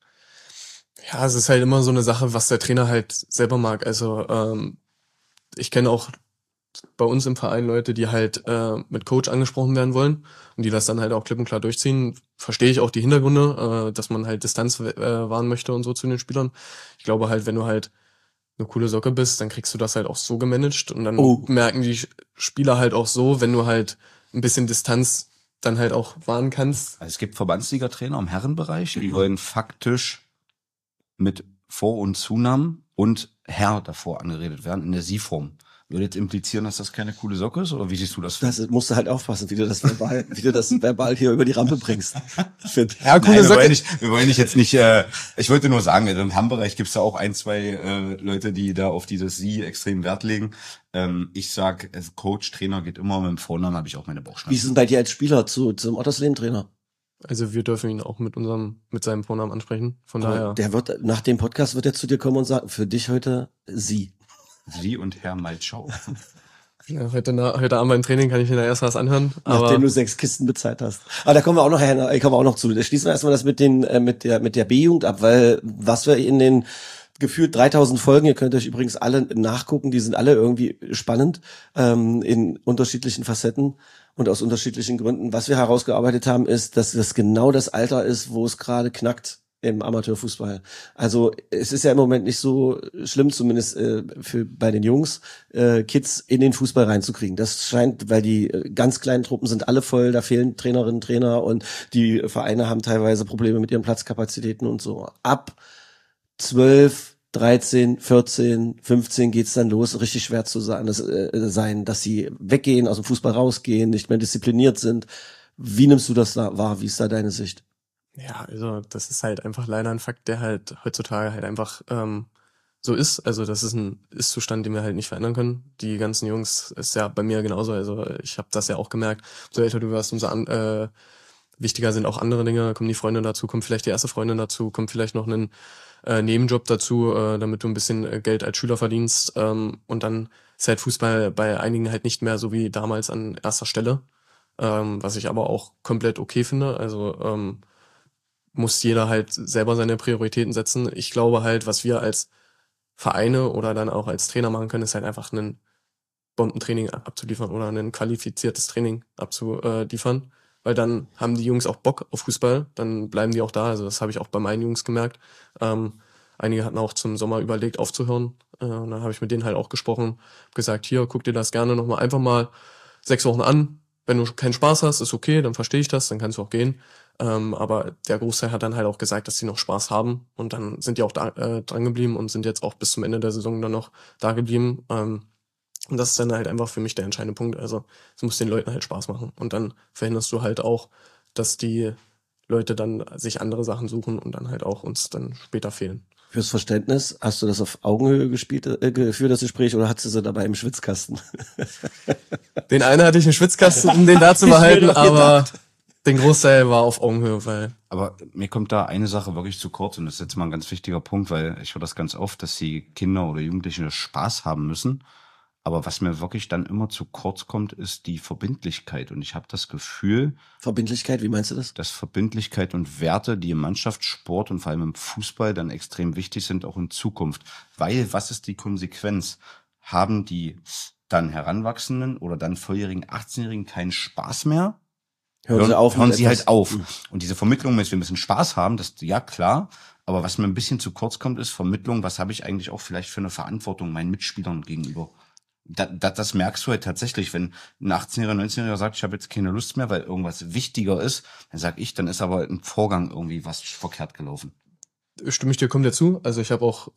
Ja, es ist halt immer so eine Sache, was der Trainer halt selber mag. Also ich kenne auch bei uns im Verein Leute, die halt mit Coach angesprochen werden wollen und die das dann halt auch klipp und klar durchziehen. Verstehe ich auch die Hintergründe, dass man halt Distanz wahren möchte und so zu den Spielern. Ich glaube halt, wenn du halt eine coole Socke bist, dann kriegst du das halt auch so gemanagt und dann merken die Spieler halt auch so, wenn du halt ein bisschen Distanz dann halt auch wahren kannst. Also es gibt Verbandsliga-Trainer im Herrenbereich, die wollen faktisch mit Vor- und Zunamen und Herr davor angeredet werden in der Sie-Form. Würde jetzt implizieren, dass das keine coole Socke ist, oder wie siehst du das? Das musst du halt aufpassen, wie du das verbal hier über die Rampe bringst. Ich finde. Ja, coole Socke. Wir wollen nicht jetzt nicht, ich wollte nur sagen, im Herrenbereich gibt's da auch ein, zwei Leute, die da auf dieses Sie extrem Wert legen. Ich sag, als Coach, Trainer geht immer mit dem Vornamen, habe ich auch meine Bauchschmerzen. Wie ist es denn bei dir als Spieler zum Ottersleben-Trainer? Also wir dürfen ihn auch mit seinem Vornamen ansprechen. Von daher. Der wird, nach dem Podcast wird er zu dir kommen und sagen, für dich heute Sie. Sie und Herr Maltschau. Ja, heute Abend beim Training kann ich mir da erst was anhören. Nachdem du 6 Kisten bezahlt hast. Aber da kommen wir auch noch zu. Da schließen wir erstmal das mit der B-Jugend ab, weil was wir in den gefühlt 3000 Folgen, ihr könnt euch übrigens alle nachgucken, die sind alle irgendwie spannend, in unterschiedlichen Facetten und aus unterschiedlichen Gründen. Was wir herausgearbeitet haben, ist, dass das genau das Alter ist, wo es gerade knackt im Amateurfußball. Also es ist ja im Moment nicht so schlimm, zumindest bei den Jungs, Kids in den Fußball reinzukriegen. Das scheint, weil die ganz kleinen Truppen sind alle voll, da fehlen Trainerinnen, Trainer und die Vereine haben teilweise Probleme mit ihren Platzkapazitäten und so. Ab 12, 13, 14, 15 geht's dann los, richtig schwer zu sein, dass sie weggehen, aus dem Fußball rausgehen, nicht mehr diszipliniert sind. Wie nimmst du das da wahr? Wie ist da deine Sicht? Ja, also das ist halt einfach leider ein Fakt, der halt heutzutage halt einfach so ist. Also das ist ein Ist-Zustand, den wir halt nicht verändern können. Die ganzen Jungs, ist ja bei mir genauso. Also ich habe das ja auch gemerkt. So älter du wirst, umso wichtiger sind auch andere Dinge. Kommen die Freunde dazu, kommt vielleicht die erste Freundin dazu, kommt vielleicht noch ein Nebenjob dazu, damit du ein bisschen Geld als Schüler verdienst. Und dann ist halt Fußball bei einigen halt nicht mehr so wie damals an erster Stelle. Was ich aber auch komplett okay finde. Also muss jeder halt selber seine Prioritäten setzen. Ich glaube halt, was wir als Vereine oder dann auch als Trainer machen können, ist halt einfach ein Bombentraining abzuliefern oder ein qualifiziertes Training abzuliefern. Weil dann haben die Jungs auch Bock auf Fußball, dann bleiben die auch da. Also das habe ich auch bei meinen Jungs gemerkt. Einige hatten auch zum Sommer überlegt aufzuhören. Und dann habe ich mit denen halt auch gesprochen, gesagt, hier, guck dir das gerne nochmal einfach mal 6 Wochen an. Wenn du keinen Spaß hast, ist okay, dann verstehe ich das, dann kannst du auch gehen. Aber der Großteil hat dann halt auch gesagt, dass sie noch Spaß haben und dann sind die auch da, dran geblieben und sind jetzt auch bis zum Ende der Saison dann noch da geblieben. Und das ist dann halt einfach für mich der entscheidende Punkt. Also es muss den Leuten halt Spaß machen und dann verhinderst du halt auch, dass die Leute dann sich andere Sachen suchen und dann halt auch uns dann später fehlen. Fürs Verständnis, hast du das auf Augenhöhe geführt, das Gespräch, oder hattest du sie dabei im Schwitzkasten? Den einen hatte ich im Schwitzkasten, um den da zu behalten, aber den Großteil war auf Augenhöhe, weil... Aber mir kommt da eine Sache wirklich zu kurz und das ist jetzt mal ein ganz wichtiger Punkt, weil ich höre das ganz oft, dass die Kinder oder Jugendliche Spaß haben müssen. Aber was mir wirklich dann immer zu kurz kommt, ist die Verbindlichkeit. Und ich habe das Gefühl... Verbindlichkeit, wie meinst du das? Dass Verbindlichkeit und Werte, die im Mannschaftssport und vor allem im Fußball dann extrem wichtig sind, auch in Zukunft. Weil, was ist die Konsequenz? Haben die dann Heranwachsenden oder dann volljährigen 18-Jährigen keinen Spaß mehr? Hören sie halt auf. Und diese Vermittlung, wenn wir ein bisschen Spaß haben, das, ja klar, aber was mir ein bisschen zu kurz kommt, ist Vermittlung, was habe ich eigentlich auch vielleicht für eine Verantwortung meinen Mitspielern gegenüber? Das merkst du halt tatsächlich, wenn ein 18-Jähriger, 19-Jähriger sagt, ich habe jetzt keine Lust mehr, weil irgendwas wichtiger ist, dann sag ich, dann ist aber im Vorgang irgendwie was verkehrt gelaufen. Stimme ich dir komplett zu. Also ich habe auch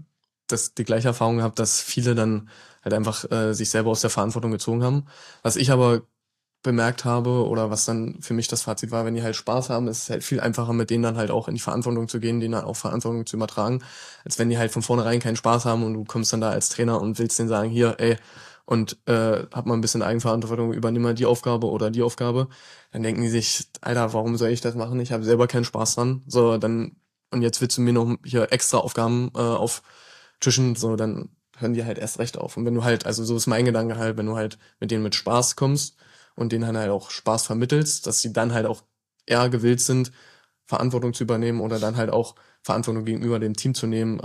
die gleiche Erfahrung gehabt, dass viele dann halt einfach sich selber aus der Verantwortung gezogen haben. Was ich aber bemerkt habe oder was dann für mich das Fazit war, wenn die halt Spaß haben, ist es halt viel einfacher, mit denen dann halt auch in die Verantwortung zu gehen, denen dann auch Verantwortung zu übertragen, als wenn die halt von vornherein keinen Spaß haben und du kommst dann da als Trainer und willst denen sagen, hier, ey, und hab mal ein bisschen Eigenverantwortung, übernimm mal die Aufgabe oder die Aufgabe, dann denken die sich, Alter, warum soll ich das machen? Ich habe selber keinen Spaß dran. So, dann, und jetzt willst du mir noch hier extra Aufgaben auftischen, so, dann hören die halt erst recht auf. Und wenn du halt, also so ist mein Gedanke halt, wenn du halt mit denen mit Spaß kommst und denen halt auch Spaß vermittelst, dass sie dann halt auch eher gewillt sind, Verantwortung zu übernehmen oder dann halt auch Verantwortung gegenüber dem Team zu nehmen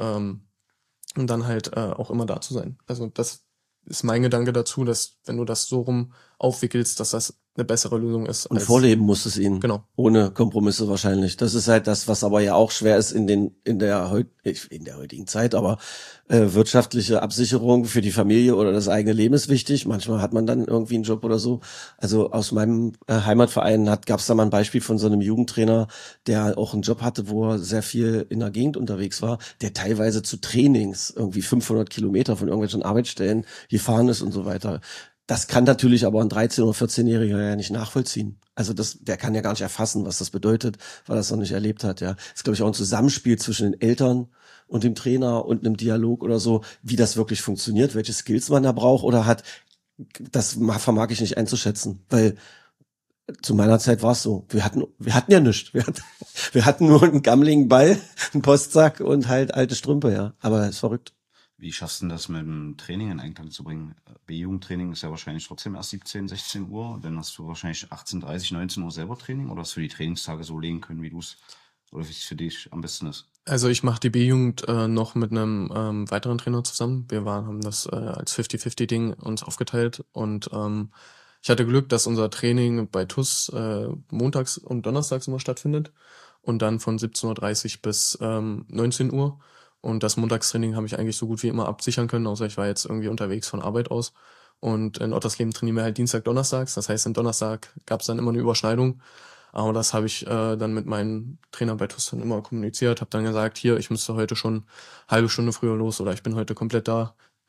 und dann halt auch immer da zu sein. Also das ist mein Gedanke dazu, dass wenn du das so rum aufwickelst, dass das eine bessere Lösung ist. Und vorleben musst es ihnen. Genau. Ohne Kompromisse wahrscheinlich. Das ist halt das, was aber ja auch schwer ist in der heutigen Zeit, aber wirtschaftliche Absicherung für die Familie oder das eigene Leben ist wichtig. Manchmal hat man dann irgendwie einen Job oder so. Also aus meinem Heimatverein gab es da mal ein Beispiel von so einem Jugendtrainer, der auch einen Job hatte, wo er sehr viel in der Gegend unterwegs war, der teilweise zu Trainings irgendwie 500 Kilometer von irgendwelchen Arbeitsstellen gefahren ist und so weiter. Das kann natürlich aber ein 13- oder 14-Jähriger ja nicht nachvollziehen. Also der kann ja gar nicht erfassen, was das bedeutet, weil er es noch nicht erlebt hat. Ja, ist, glaube ich, auch ein Zusammenspiel zwischen den Eltern und dem Trainer und einem Dialog oder so, wie das wirklich funktioniert, welche Skills man da braucht oder hat. Das vermag ich nicht einzuschätzen, weil zu meiner Zeit war es so. Wir hatten ja nichts. Wir hatten nur einen gammeligen Ball, einen Postsack und halt alte Strümpfe, ja. Aber ist verrückt. Wie schaffst du denn das mit dem Training in Einklang zu bringen? B-Jugendtraining ist ja wahrscheinlich trotzdem erst 17, 16 Uhr. Dann hast du wahrscheinlich 18:30, 19 Uhr selber Training oder hast du die Trainingstage so legen können, wie du es oder wie es für dich am besten ist? Also ich mache die B-Jugend noch mit einem weiteren Trainer zusammen. Haben das als 50-50-Ding uns aufgeteilt und ich hatte Glück, dass unser Training bei TUS montags und donnerstags immer stattfindet und dann von 17:30 Uhr bis 19 Uhr. Und das Montagstraining habe ich eigentlich so gut wie immer absichern können, außer ich war jetzt irgendwie unterwegs von Arbeit aus. Und in Ottersleben trainieren wir halt Dienstag, Donnerstags. Das heißt, am Donnerstag gab es dann immer eine Überschneidung. Aber das habe ich dann mit meinem Trainer bei TUS dann immer kommuniziert. Habe dann gesagt, hier, ich müsste heute schon eine halbe Stunde früher los oder ich bin heute komplett da.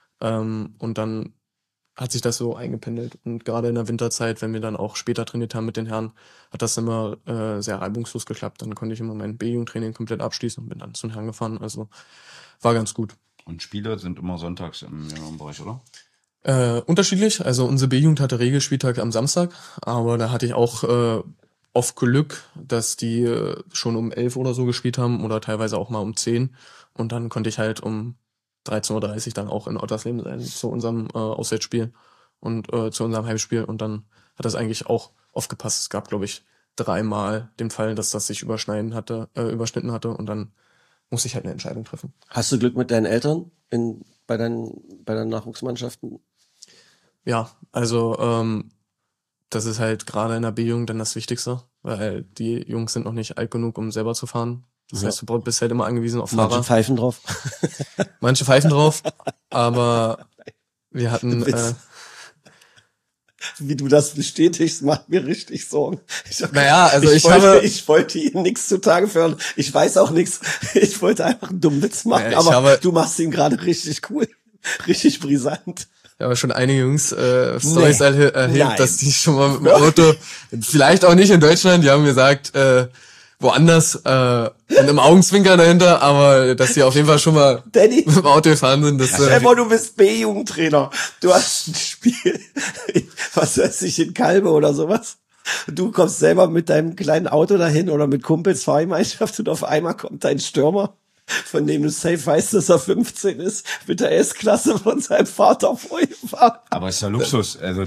Und dann hat sich das so eingependelt. Und gerade in der Winterzeit, wenn wir dann auch später trainiert haben mit den Herren, hat das immer sehr reibungslos geklappt. Dann konnte ich immer mein B-Jugendtraining komplett abschließen und bin dann zu den Herren gefahren. Also war ganz gut. Und Spiele sind immer sonntags im jüngeren Bereich, oder? Unterschiedlich. Also unsere B-Jugend hatte Regelspieltag am Samstag, aber da hatte ich auch oft Glück, dass die schon um 11 oder so gespielt haben oder teilweise auch mal um 10. Und dann konnte ich halt um 13:30 Uhr dann auch in Ottersleben sein zu unserem Auswärtsspiel und zu unserem Heimspiel. Und dann hat das eigentlich auch oft gepasst. Es gab, glaube ich, 3-mal den Fall, dass das sich überschnitten hatte und dann musste ich halt eine Entscheidung treffen. Hast du Glück mit deinen Eltern bei deinen Nachwuchsmannschaften? Ja, also das ist halt gerade in der B-Jugend dann das Wichtigste, weil die Jungs sind noch nicht alt genug, um selber zu fahren. Das heißt, du bist halt immer angewiesen auf Fahrer. Manche pfeifen drauf. Manche pfeifen drauf, aber wir hatten Wie du das bestätigst, macht mir richtig Sorgen. Ich wollte Ihnen nichts zutage fördern. Ich weiß auch nichts. Ich wollte einfach einen dummen Witz machen, du machst ihn gerade richtig cool. Richtig brisant. Ja, aber schon einige Jungs Storys erlebt, dass die schon mal mit dem Auto, vielleicht auch nicht in Deutschland, die haben gesagt, woanders und im Augenzwinkern dahinter, aber dass die auf jeden Fall schon mal Danny, mit dem Auto gefahren sind. Stell mal, du bist B-Jugendtrainer. Du hast ein Spiel, was weiß ich, in Kalbe oder sowas. Du kommst selber mit deinem kleinen Auto dahin oder mit Kumpels Fahrgemeinschaft und auf einmal kommt dein Stürmer, von dem du safe weißt, dass er 15 ist, mit der S-Klasse von seinem Vater vorgefahren. Aber ist ja Luxus. Also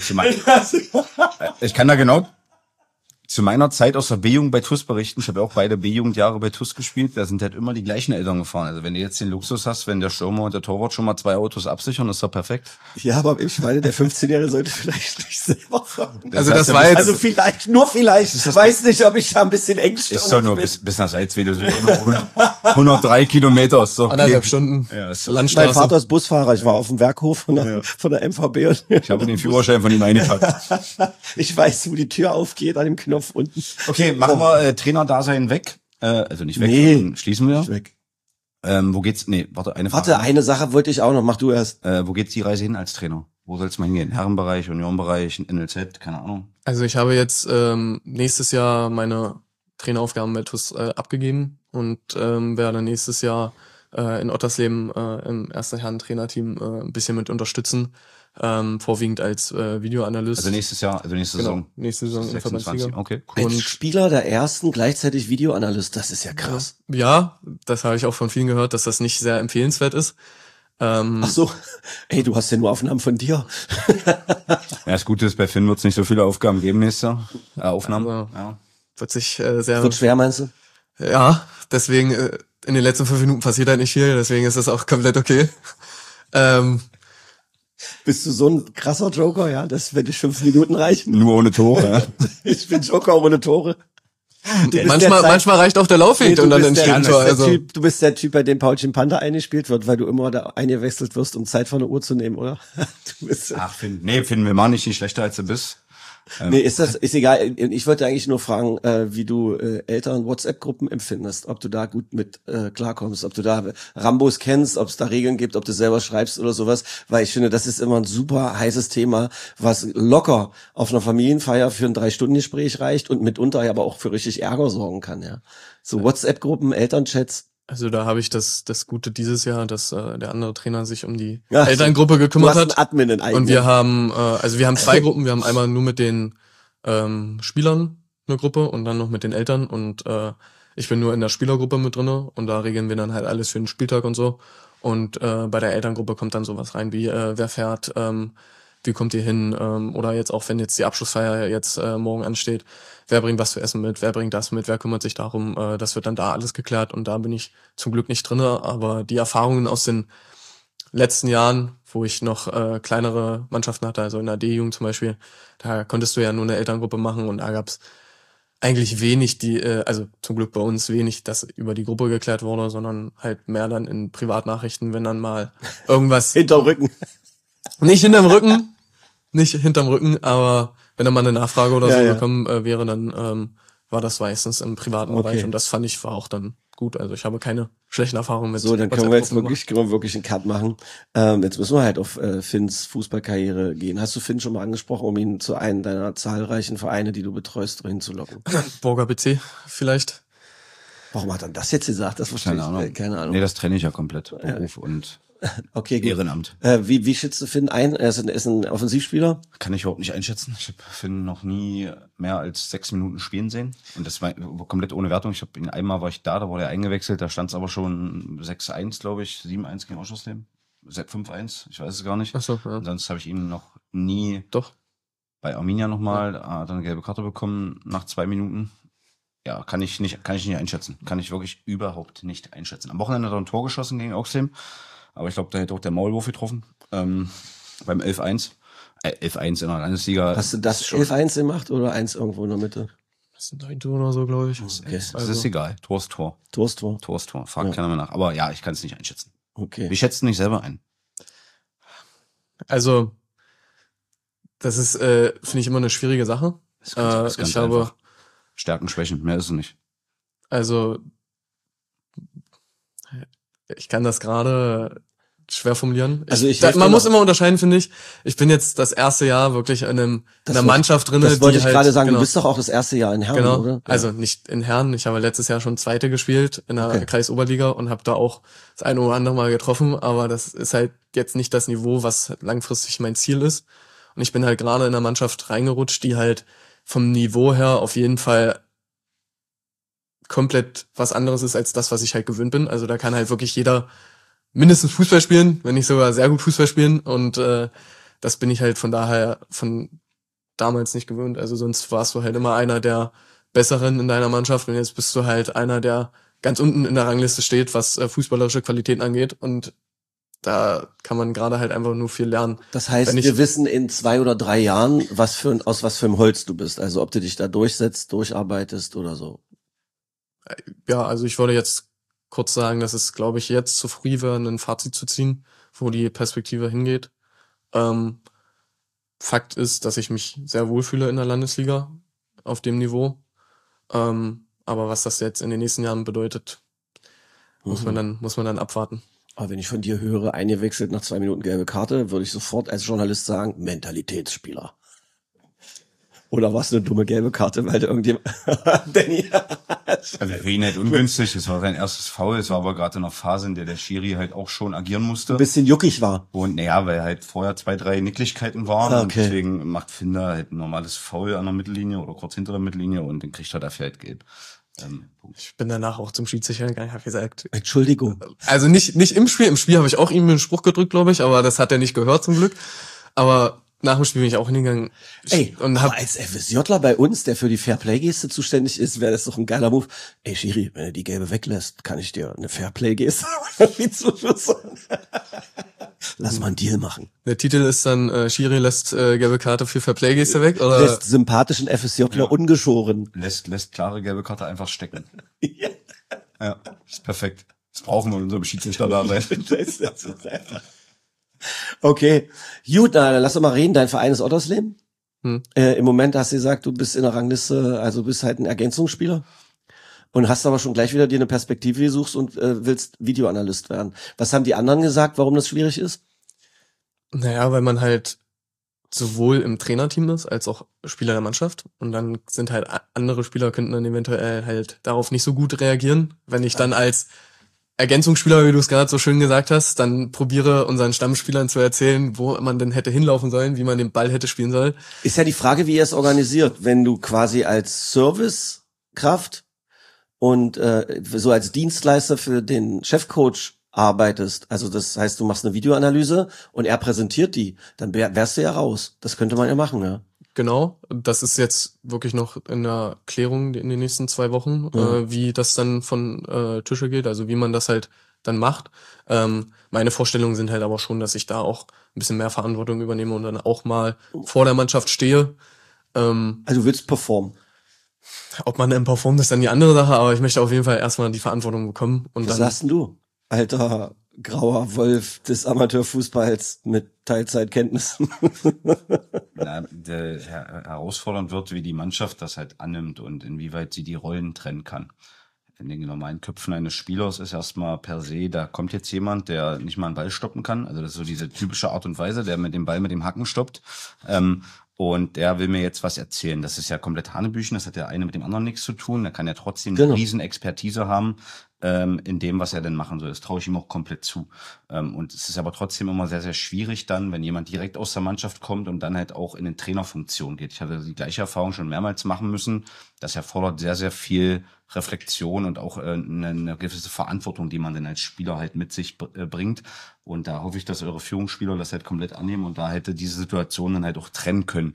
ich kann da genau zu meiner Zeit aus der B-Jugend bei TuS berichten. Ich habe ja auch beide B-Jugendjahre bei TuS gespielt. Da sind halt immer die gleichen Eltern gefahren. Also wenn du jetzt den Luxus hast, wenn der Stürmer und der Torwart schon mal 2 Autos absichern, ist doch perfekt. Ja, aber ich meine, der 15-Jährige sollte vielleicht nicht selber fahren. Also das war jetzt... Also vielleicht, ich weiß nicht, ob ich da ein bisschen engstirnig ist doch nur bis nach Salzwedel, so 103 Kilometer. Ist doch 1,5 Stunden. Ja, ist Landstraße. Mein Vater ist Busfahrer. Ich war auf dem Werkhof von der MVB. Ich habe den Führerschein von ihm eingepackt. Ich weiß, wo die Tür aufgeht, an dem Knopf unten. Okay, machen wir Trainerdasein weg. Also nicht weg, nee, schließen wir. Nicht weg. Wo geht's? Nee, eine Frage. Warte, eine Sache wollte ich auch noch. Mach du erst. Wo geht die Reise hin als Trainer? Wo soll's mal hingehen? Herrenbereich, Unionbereich, NLZ, keine Ahnung. Also ich habe jetzt nächstes Jahr meine Traineraufgaben bei TuS abgegeben und werde nächstes Jahr in Ottersleben im ersten Herren-Trainerteam ein bisschen mit unterstützen. Vorwiegend als Videoanalyst. Also nächste Saison. Nächste Saison in der Verbandsliga. Okay, cool. Als Spieler der ersten gleichzeitig Videoanalyst, das ist ja krass. Ja, das habe ich auch von vielen gehört, dass das nicht sehr empfehlenswert ist. Ach so, ey, du hast ja nur Aufnahmen von dir. Ja, das Gute ist, bei Finn wird es nicht so viele Aufgaben geben nächstes Jahr. Aufnahmen. Also, ja. Wird sich sehr... Wird schwer, meinst du? Ja, deswegen in den letzten 5 Minuten passiert halt nicht viel, deswegen ist das auch komplett okay. Bist du so ein krasser Joker, ja? Das wird 5 Minuten reichen. Nur ohne Tore, ja. Ich bin Joker ohne Tore. Manchmal reicht auch der Laufweg und dann entsteht ein Tor. Du bist der Typ, bei dem Paulchen Panther eingespielt wird, weil du immer da eingewechselt wirst, um Zeit von der Uhr zu nehmen, oder? Ach, Finn, wir machen nicht schlechter als du bist. Nee, ist egal. Ich wollte eigentlich nur fragen, wie du Eltern WhatsApp-Gruppen empfindest, ob du da gut mit klarkommst, ob du da Rambos kennst, ob es da Regeln gibt, ob du selber schreibst oder sowas, weil ich finde, das ist immer ein super heißes Thema, was locker auf einer Familienfeier für ein 3-Stunden-Gespräch reicht und mitunter aber auch für richtig Ärger sorgen kann, ja. So WhatsApp-Gruppen, Elternchats. Also da habe ich das Gute dieses Jahr, dass der andere Trainer sich um die Elterngruppe gekümmert hat. Admin in und wir haben wir haben 2 Gruppen. Wir haben einmal nur mit den Spielern eine Gruppe und dann noch mit den Eltern. Und ich bin nur in der Spielergruppe mit drinne und da regeln wir dann halt alles für den Spieltag und so. Und bei der Elterngruppe kommt dann sowas rein wie wer fährt, wie kommt ihr hin? Oder jetzt auch, wenn jetzt die Abschlussfeier jetzt morgen ansteht, wer bringt was zu essen mit, wer bringt das mit, wer kümmert sich darum, das wird dann da alles geklärt und da bin ich zum Glück nicht drinne, aber die Erfahrungen aus den letzten Jahren, wo ich noch kleinere Mannschaften hatte, also in der D-Jugend zum Beispiel, da konntest du ja nur eine Elterngruppe machen und da gab's eigentlich wenig, also zum Glück bei uns wenig, das über die Gruppe geklärt wurde, sondern halt mehr dann in Privatnachrichten, wenn dann mal irgendwas... Hinterm Rücken. Nicht hinterm Rücken, aber wenn da mal eine Nachfrage oder so gekommen wäre, dann war das meistens im privaten Bereich und das fand ich war auch dann gut. Also ich habe keine schlechten Erfahrungen mit. So, dann können wir jetzt wirklich einen Cut machen. Jetzt müssen wir halt auf Finns Fußballkarriere gehen. Hast du Finn schon mal angesprochen, um ihn zu einem deiner zahlreichen Vereine, die du betreust, hinzulocken? Burger BC vielleicht. Warum hat er das jetzt gesagt? Das verstehe ich. Keine Ahnung. Nee, das trenne ich ja komplett. Beruf und okay, gut. Ehrenamt. Wie schätzt du Finn ein? Er ist ein Offensivspieler? Kann ich überhaupt nicht einschätzen. Ich habe Finn noch nie mehr als 6 Minuten spielen sehen. Und das war komplett ohne Wertung. Ich habe ihn einmal war ich da wurde er eingewechselt, da stand es aber schon 6-1, glaube ich, 7-1 gegen Ausschussleben. 5-1, ich weiß es gar nicht. Ach so, ja. Und sonst habe ich ihn noch nie bei Arminia nochmal, hat eine gelbe Karte bekommen nach 2 Minuten. Ja, kann ich nicht einschätzen. Kann ich wirklich überhaupt nicht einschätzen. Am Wochenende hat er ein Tor geschossen gegen Auxleben. Aber ich glaube, da hätte auch der Maulwurf getroffen. Beim 11-1. 11-1 in der Landesliga. Hast du das 11-1 gemacht oder 1 irgendwo in der Mitte? Das sind 9 Tore oder so, glaube ich. Okay. Das ist egal. Tor ist Tor. Tor ist Tor. Tor ist Tor. Fragt keiner mehr nach. Aber ja, ich kann es nicht einschätzen. Okay. Wie schätzt du dich selber ein? Also, Das ist, finde ich, immer eine schwierige Sache. Das ist ganz Ich habe, einfach. Stärken, Schwächen, mehr ist es nicht. also, ich kann das gerade schwer formulieren. Also Man muss immer unterscheiden, finde ich. Ich bin jetzt das erste Jahr wirklich in einer Mannschaft drinne. Das wollte ich halt, gerade sagen, genau, du bist doch auch das erste Jahr in Herren, genau, oder? Ja. also nicht in Herren. Ich habe letztes Jahr schon Zweite gespielt in der Kreisoberliga und habe da auch das eine oder andere Mal getroffen, aber das ist halt jetzt nicht das Niveau, was langfristig mein Ziel ist. Und ich bin halt gerade in einer Mannschaft reingerutscht, die halt vom Niveau her auf jeden Fall komplett was anderes ist als das, was ich halt gewöhnt bin. Also da kann halt wirklich jeder mindestens Fußball spielen, wenn nicht sogar sehr gut Fußball spielen. Und das bin ich halt von daher von damals nicht gewöhnt. Also sonst warst du halt immer einer der Besseren in deiner Mannschaft und jetzt bist du halt einer, der ganz unten in der Rangliste steht, was fußballerische Qualitäten angeht. Und da kann man gerade halt einfach nur viel lernen. Das heißt, wir wissen in 2 oder 3 Jahren, aus was für einem Holz du bist. Also ob du dich da durchsetzt, durcharbeitest oder so. Ja, also ich würde jetzt kurz sagen, dass es, glaube ich, jetzt zu früh wäre, ein Fazit zu ziehen, wo die Perspektive hingeht. Fakt ist, dass ich mich sehr wohlfühle in der Landesliga auf dem Niveau. Aber was das jetzt in den nächsten Jahren bedeutet, muss man dann abwarten. Aber wenn ich von dir höre, eingewechselt nach 2 Minuten gelbe Karte, würde ich sofort als Journalist sagen, Mentalitätsspieler. Oder war es eine dumme gelbe Karte, weil irgendjemand... Danny. Also für ihn halt ungünstig, es war sein erstes Foul, es war aber gerade in einer Phase, in der der Schiri halt auch schon agieren musste. Ein bisschen juckig war. Und naja, weil halt vorher 2, 3 Nicklichkeiten waren und deswegen macht Finder halt ein normales Foul an der Mittellinie oder kurz hinter der Mittellinie und den kriegt er dafür halt Geld. Ich bin danach auch zum Schiedsrichter gegangen, habe gesagt. Entschuldigung. Also nicht im Spiel. Im Spiel habe ich auch ihm einen Spruch gedrückt, glaube ich, aber das hat er nicht gehört zum Glück. Aber nach dem Spiel bin ich auch hingegangen. Ey, und als FSJler bei uns, der für die Fairplay-Geste zuständig ist, wäre das doch ein geiler Move. Ey, Schiri, wenn du die gelbe weglässt, kann ich dir eine Fairplay-Geste Lass mal einen Deal machen. Der Titel ist dann, Schiri lässt gelbe Karte für Fairplay-Geste weg, oder? Lässt sympathischen FSJler ungeschoren. Lässt klare gelbe Karte einfach stecken. Ja, ist perfekt. Das brauchen wir in unserem Schiedsrichter da rein. Okay, gut, dann lass uns mal reden. Dein Verein ist Ottersleben. Im Moment hast du gesagt, du bist in der Rangliste, also bist halt ein Ergänzungsspieler und hast aber schon gleich wieder dir eine Perspektive gesucht und willst Videoanalyst werden. Was haben die anderen gesagt, warum das schwierig ist? Naja, weil man halt sowohl im Trainerteam ist, als auch Spieler der Mannschaft. Und dann sind halt andere Spieler, könnten dann eventuell halt darauf nicht so gut reagieren. Wenn ich dann als Ergänzungsspieler, wie du es gerade so schön gesagt hast, dann probiere unseren Stammspielern zu erzählen, wo man denn hätte hinlaufen sollen, wie man den Ball hätte spielen sollen. Ist ja die Frage, wie ihr es organisiert, wenn du quasi als Servicekraft und so als Dienstleister für den Chefcoach arbeitest. Also das heißt, du machst eine Videoanalyse und er präsentiert die, dann wärst du ja raus. Das könnte man ja machen, ja. Genau, das ist jetzt wirklich noch in der Klärung in den nächsten 2 Wochen, wie das dann von Tische geht, also wie man das halt dann macht. Meine Vorstellungen sind halt aber schon, dass ich da auch ein bisschen mehr Verantwortung übernehme und dann auch mal vor der Mannschaft stehe. Also du willst performen. Ob man dann performt, ist dann die andere Sache, aber ich möchte auf jeden Fall erstmal die Verantwortung bekommen. Und was dann sagst denn du, alter grauer Wolf des Amateurfußballs mit Teilzeitkenntnissen? Na, herausfordernd wird, wie die Mannschaft das halt annimmt und inwieweit sie die Rollen trennen kann. In den normalen Köpfen eines Spielers ist erstmal per se, da kommt jetzt jemand, der nicht mal einen Ball stoppen kann. Also das ist so diese typische Art und Weise, der mit dem Ball mit dem Hacken stoppt. Und der will mir jetzt was erzählen. Das ist ja komplett Hanebüchen, das hat der eine mit dem anderen nichts zu tun. Der kann ja trotzdem eine riesen Expertise haben in dem, was er denn machen soll. Das traue ich ihm auch komplett zu. Und es ist aber trotzdem immer sehr, sehr schwierig dann, wenn jemand direkt aus der Mannschaft kommt und dann halt auch in eine Trainerfunktion geht. Ich hatte die gleiche Erfahrung schon mehrmals machen müssen. Das erfordert sehr, sehr viel Reflexion und auch eine gewisse Verantwortung, die man dann als Spieler halt mit sich bringt. Und da hoffe ich, dass eure Führungsspieler das halt komplett annehmen und da hätte diese Situation dann halt auch trennen können.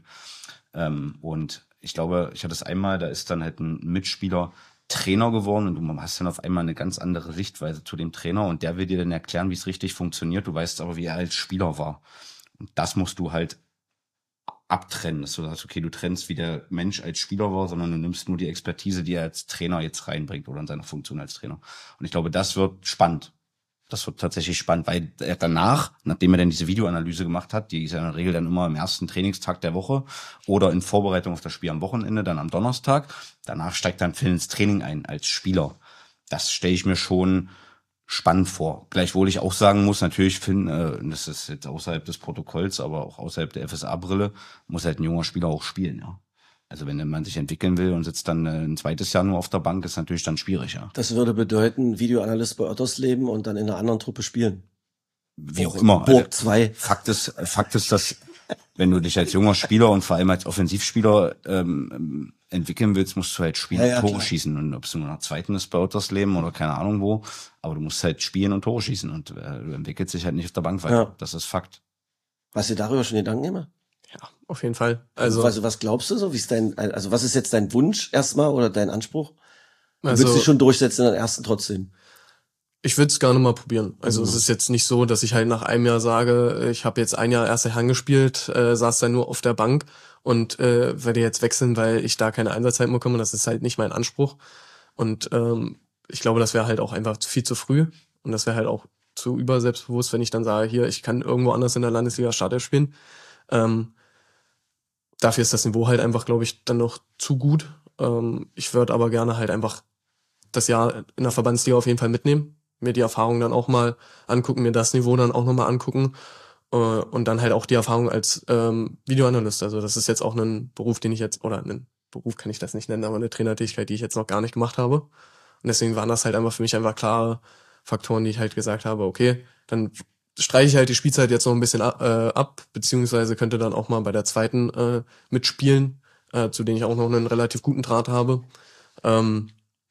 Und ich glaube, ich hatte es einmal, da ist dann halt ein Mitspieler Trainer geworden und du hast dann auf einmal eine ganz andere Sichtweise zu dem Trainer und der will dir dann erklären, wie es richtig funktioniert. Du weißt aber, wie er als Spieler war. Und das musst du halt abtrennen, dass du sagst, okay, du trennst, wie der Mensch als Spieler war, sondern du nimmst nur die Expertise, die er als Trainer jetzt reinbringt oder in seiner Funktion als Trainer. Und ich glaube, das wird spannend. Das wird tatsächlich spannend, weil er danach, nachdem er dann diese Videoanalyse gemacht hat, die ist ja in der Regel dann immer am ersten Trainingstag der Woche oder in Vorbereitung auf das Spiel am Wochenende, dann am Donnerstag, danach steigt dann Phil ins Training ein als Spieler. Das stelle ich mir schon spannend vor. Gleichwohl ich auch sagen muss, natürlich Finn, das ist jetzt außerhalb des Protokolls, aber auch außerhalb der FSA-Brille, muss halt ein junger Spieler auch spielen, ja. Also wenn man sich entwickeln will und sitzt dann ein zweites Jahr nur auf der Bank, ist natürlich dann schwierig, ja. Das würde bedeuten, Videoanalyst bei Ottersleben und dann in einer anderen Truppe spielen. Wie auch immer. Burg 2. Fakt ist, dass wenn du dich als junger Spieler und vor allem als Offensivspieler entwickeln willst, musst du halt spielen und Tore schießen. Und ob es nur nach zweiten ist bei Ottersleben oder keine Ahnung wo, aber du musst halt spielen und Tore schießen und du entwickelst dich halt nicht auf der Bank weiter. Ja. Das ist Fakt. Hast du darüber schon Gedanken immer? Ja, auf jeden Fall. Also was glaubst du so? Wie ist was ist jetzt dein Wunsch erstmal oder dein Anspruch? Du willst dich schon durchsetzen in den ersten trotzdem? Ich würde es gerne mal probieren. Also es ist jetzt nicht so, dass ich halt nach einem Jahr sage, ich habe jetzt ein Jahr erste Herren gespielt, saß dann nur auf der Bank und werde jetzt wechseln, weil ich da keine Einsatzzeit bekomme. Das ist halt nicht mein Anspruch. Und ich glaube, das wäre halt auch einfach viel zu früh. Und das wäre halt auch zu überselbstbewusst, wenn ich dann sage, hier, ich kann irgendwo anders in der Landesliga Starter spielen. Dafür ist das Niveau halt einfach, glaube ich, dann noch zu gut. Ich würde aber gerne halt einfach das Jahr in der Verbandsliga auf jeden Fall mitnehmen, mir die Erfahrung dann auch mal angucken, mir das Niveau dann auch nochmal angucken und dann halt auch die Erfahrung als Videoanalyst. Also das ist jetzt auch ein Beruf, einen Beruf kann ich das nicht nennen, aber eine Trainertätigkeit, die ich jetzt noch gar nicht gemacht habe. Und deswegen waren das halt einfach für mich einfach klare Faktoren, die ich halt gesagt habe, okay, dann streiche ich halt die Spielzeit jetzt noch ein bisschen ab, beziehungsweise könnte dann auch mal bei der zweiten mitspielen, zu denen ich auch noch einen relativ guten Draht habe. Und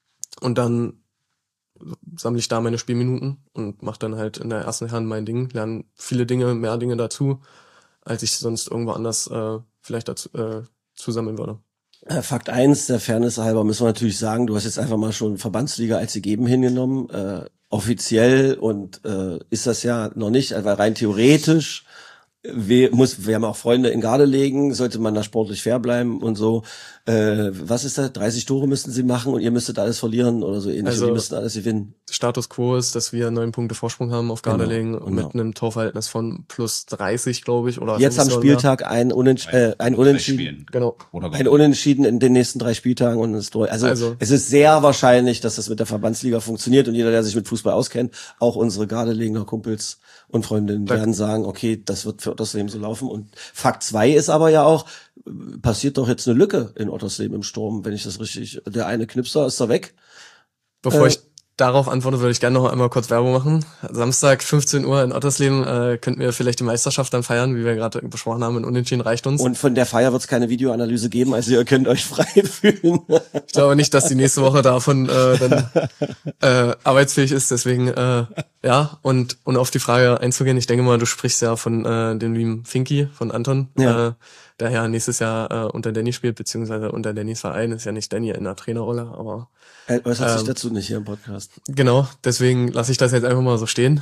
dann sammle ich da meine Spielminuten und mache dann halt in der ersten Herren mein Ding, lerne mehr Dinge dazu, als ich sonst irgendwo anders vielleicht dazu zusammen würde. Fakt 1, der Fairness halber müssen wir natürlich sagen, du hast jetzt einfach mal schon Verbandsliga als gegeben hingenommen, offiziell und ist das ja noch nicht, weil rein theoretisch wir haben auch Freunde in Garde legen, sollte man da sportlich fair bleiben und so. Was ist das? 30 Tore müssten sie machen und ihr müsstet alles verlieren oder so ähnlich. Also, und die müssten alles gewinnen. Status quo ist, dass wir 9 Punkte Vorsprung haben auf Garde legen und mit einem Torverhältnis von plus 30, glaube ich. Oder jetzt am Spieltag ein Unentschieden. Genau. Ein Unentschieden in den nächsten 3 Spieltagen und also es ist sehr wahrscheinlich, dass das mit der Verbandsliga funktioniert und jeder, der sich mit Fußball auskennt, auch unsere Gardelegener Kumpels und Freundinnen werden sagen, okay, das wird für Ottersleben so laufen. Und Fakt 2 ist aber ja auch, passiert doch jetzt eine Lücke in Ottersleben im Sturm, wenn ich das richtig, der eine Knipser ist da weg. Bevor ich darauf antworte, würde ich gerne noch einmal kurz Werbung machen. Samstag 15 Uhr in Ottersleben könnten wir vielleicht die Meisterschaft dann feiern, wie wir gerade besprochen haben. In Unentschieden reicht uns. Und von der Feier wird es keine Videoanalyse geben, also ihr könnt euch frei fühlen. Ich glaube nicht, dass die nächste Woche davon dann arbeitsfähig ist. Deswegen ja, und auf die Frage einzugehen, ich denke mal, du sprichst ja von dem lieben Finky, von Anton, der ja nächstes Jahr unter Danny spielt, beziehungsweise unter Dannys Verein, ist ja nicht Danny in der Trainerrolle, aber er äußert sich dazu nicht hier im Podcast. Genau, deswegen lasse ich das jetzt einfach mal so stehen.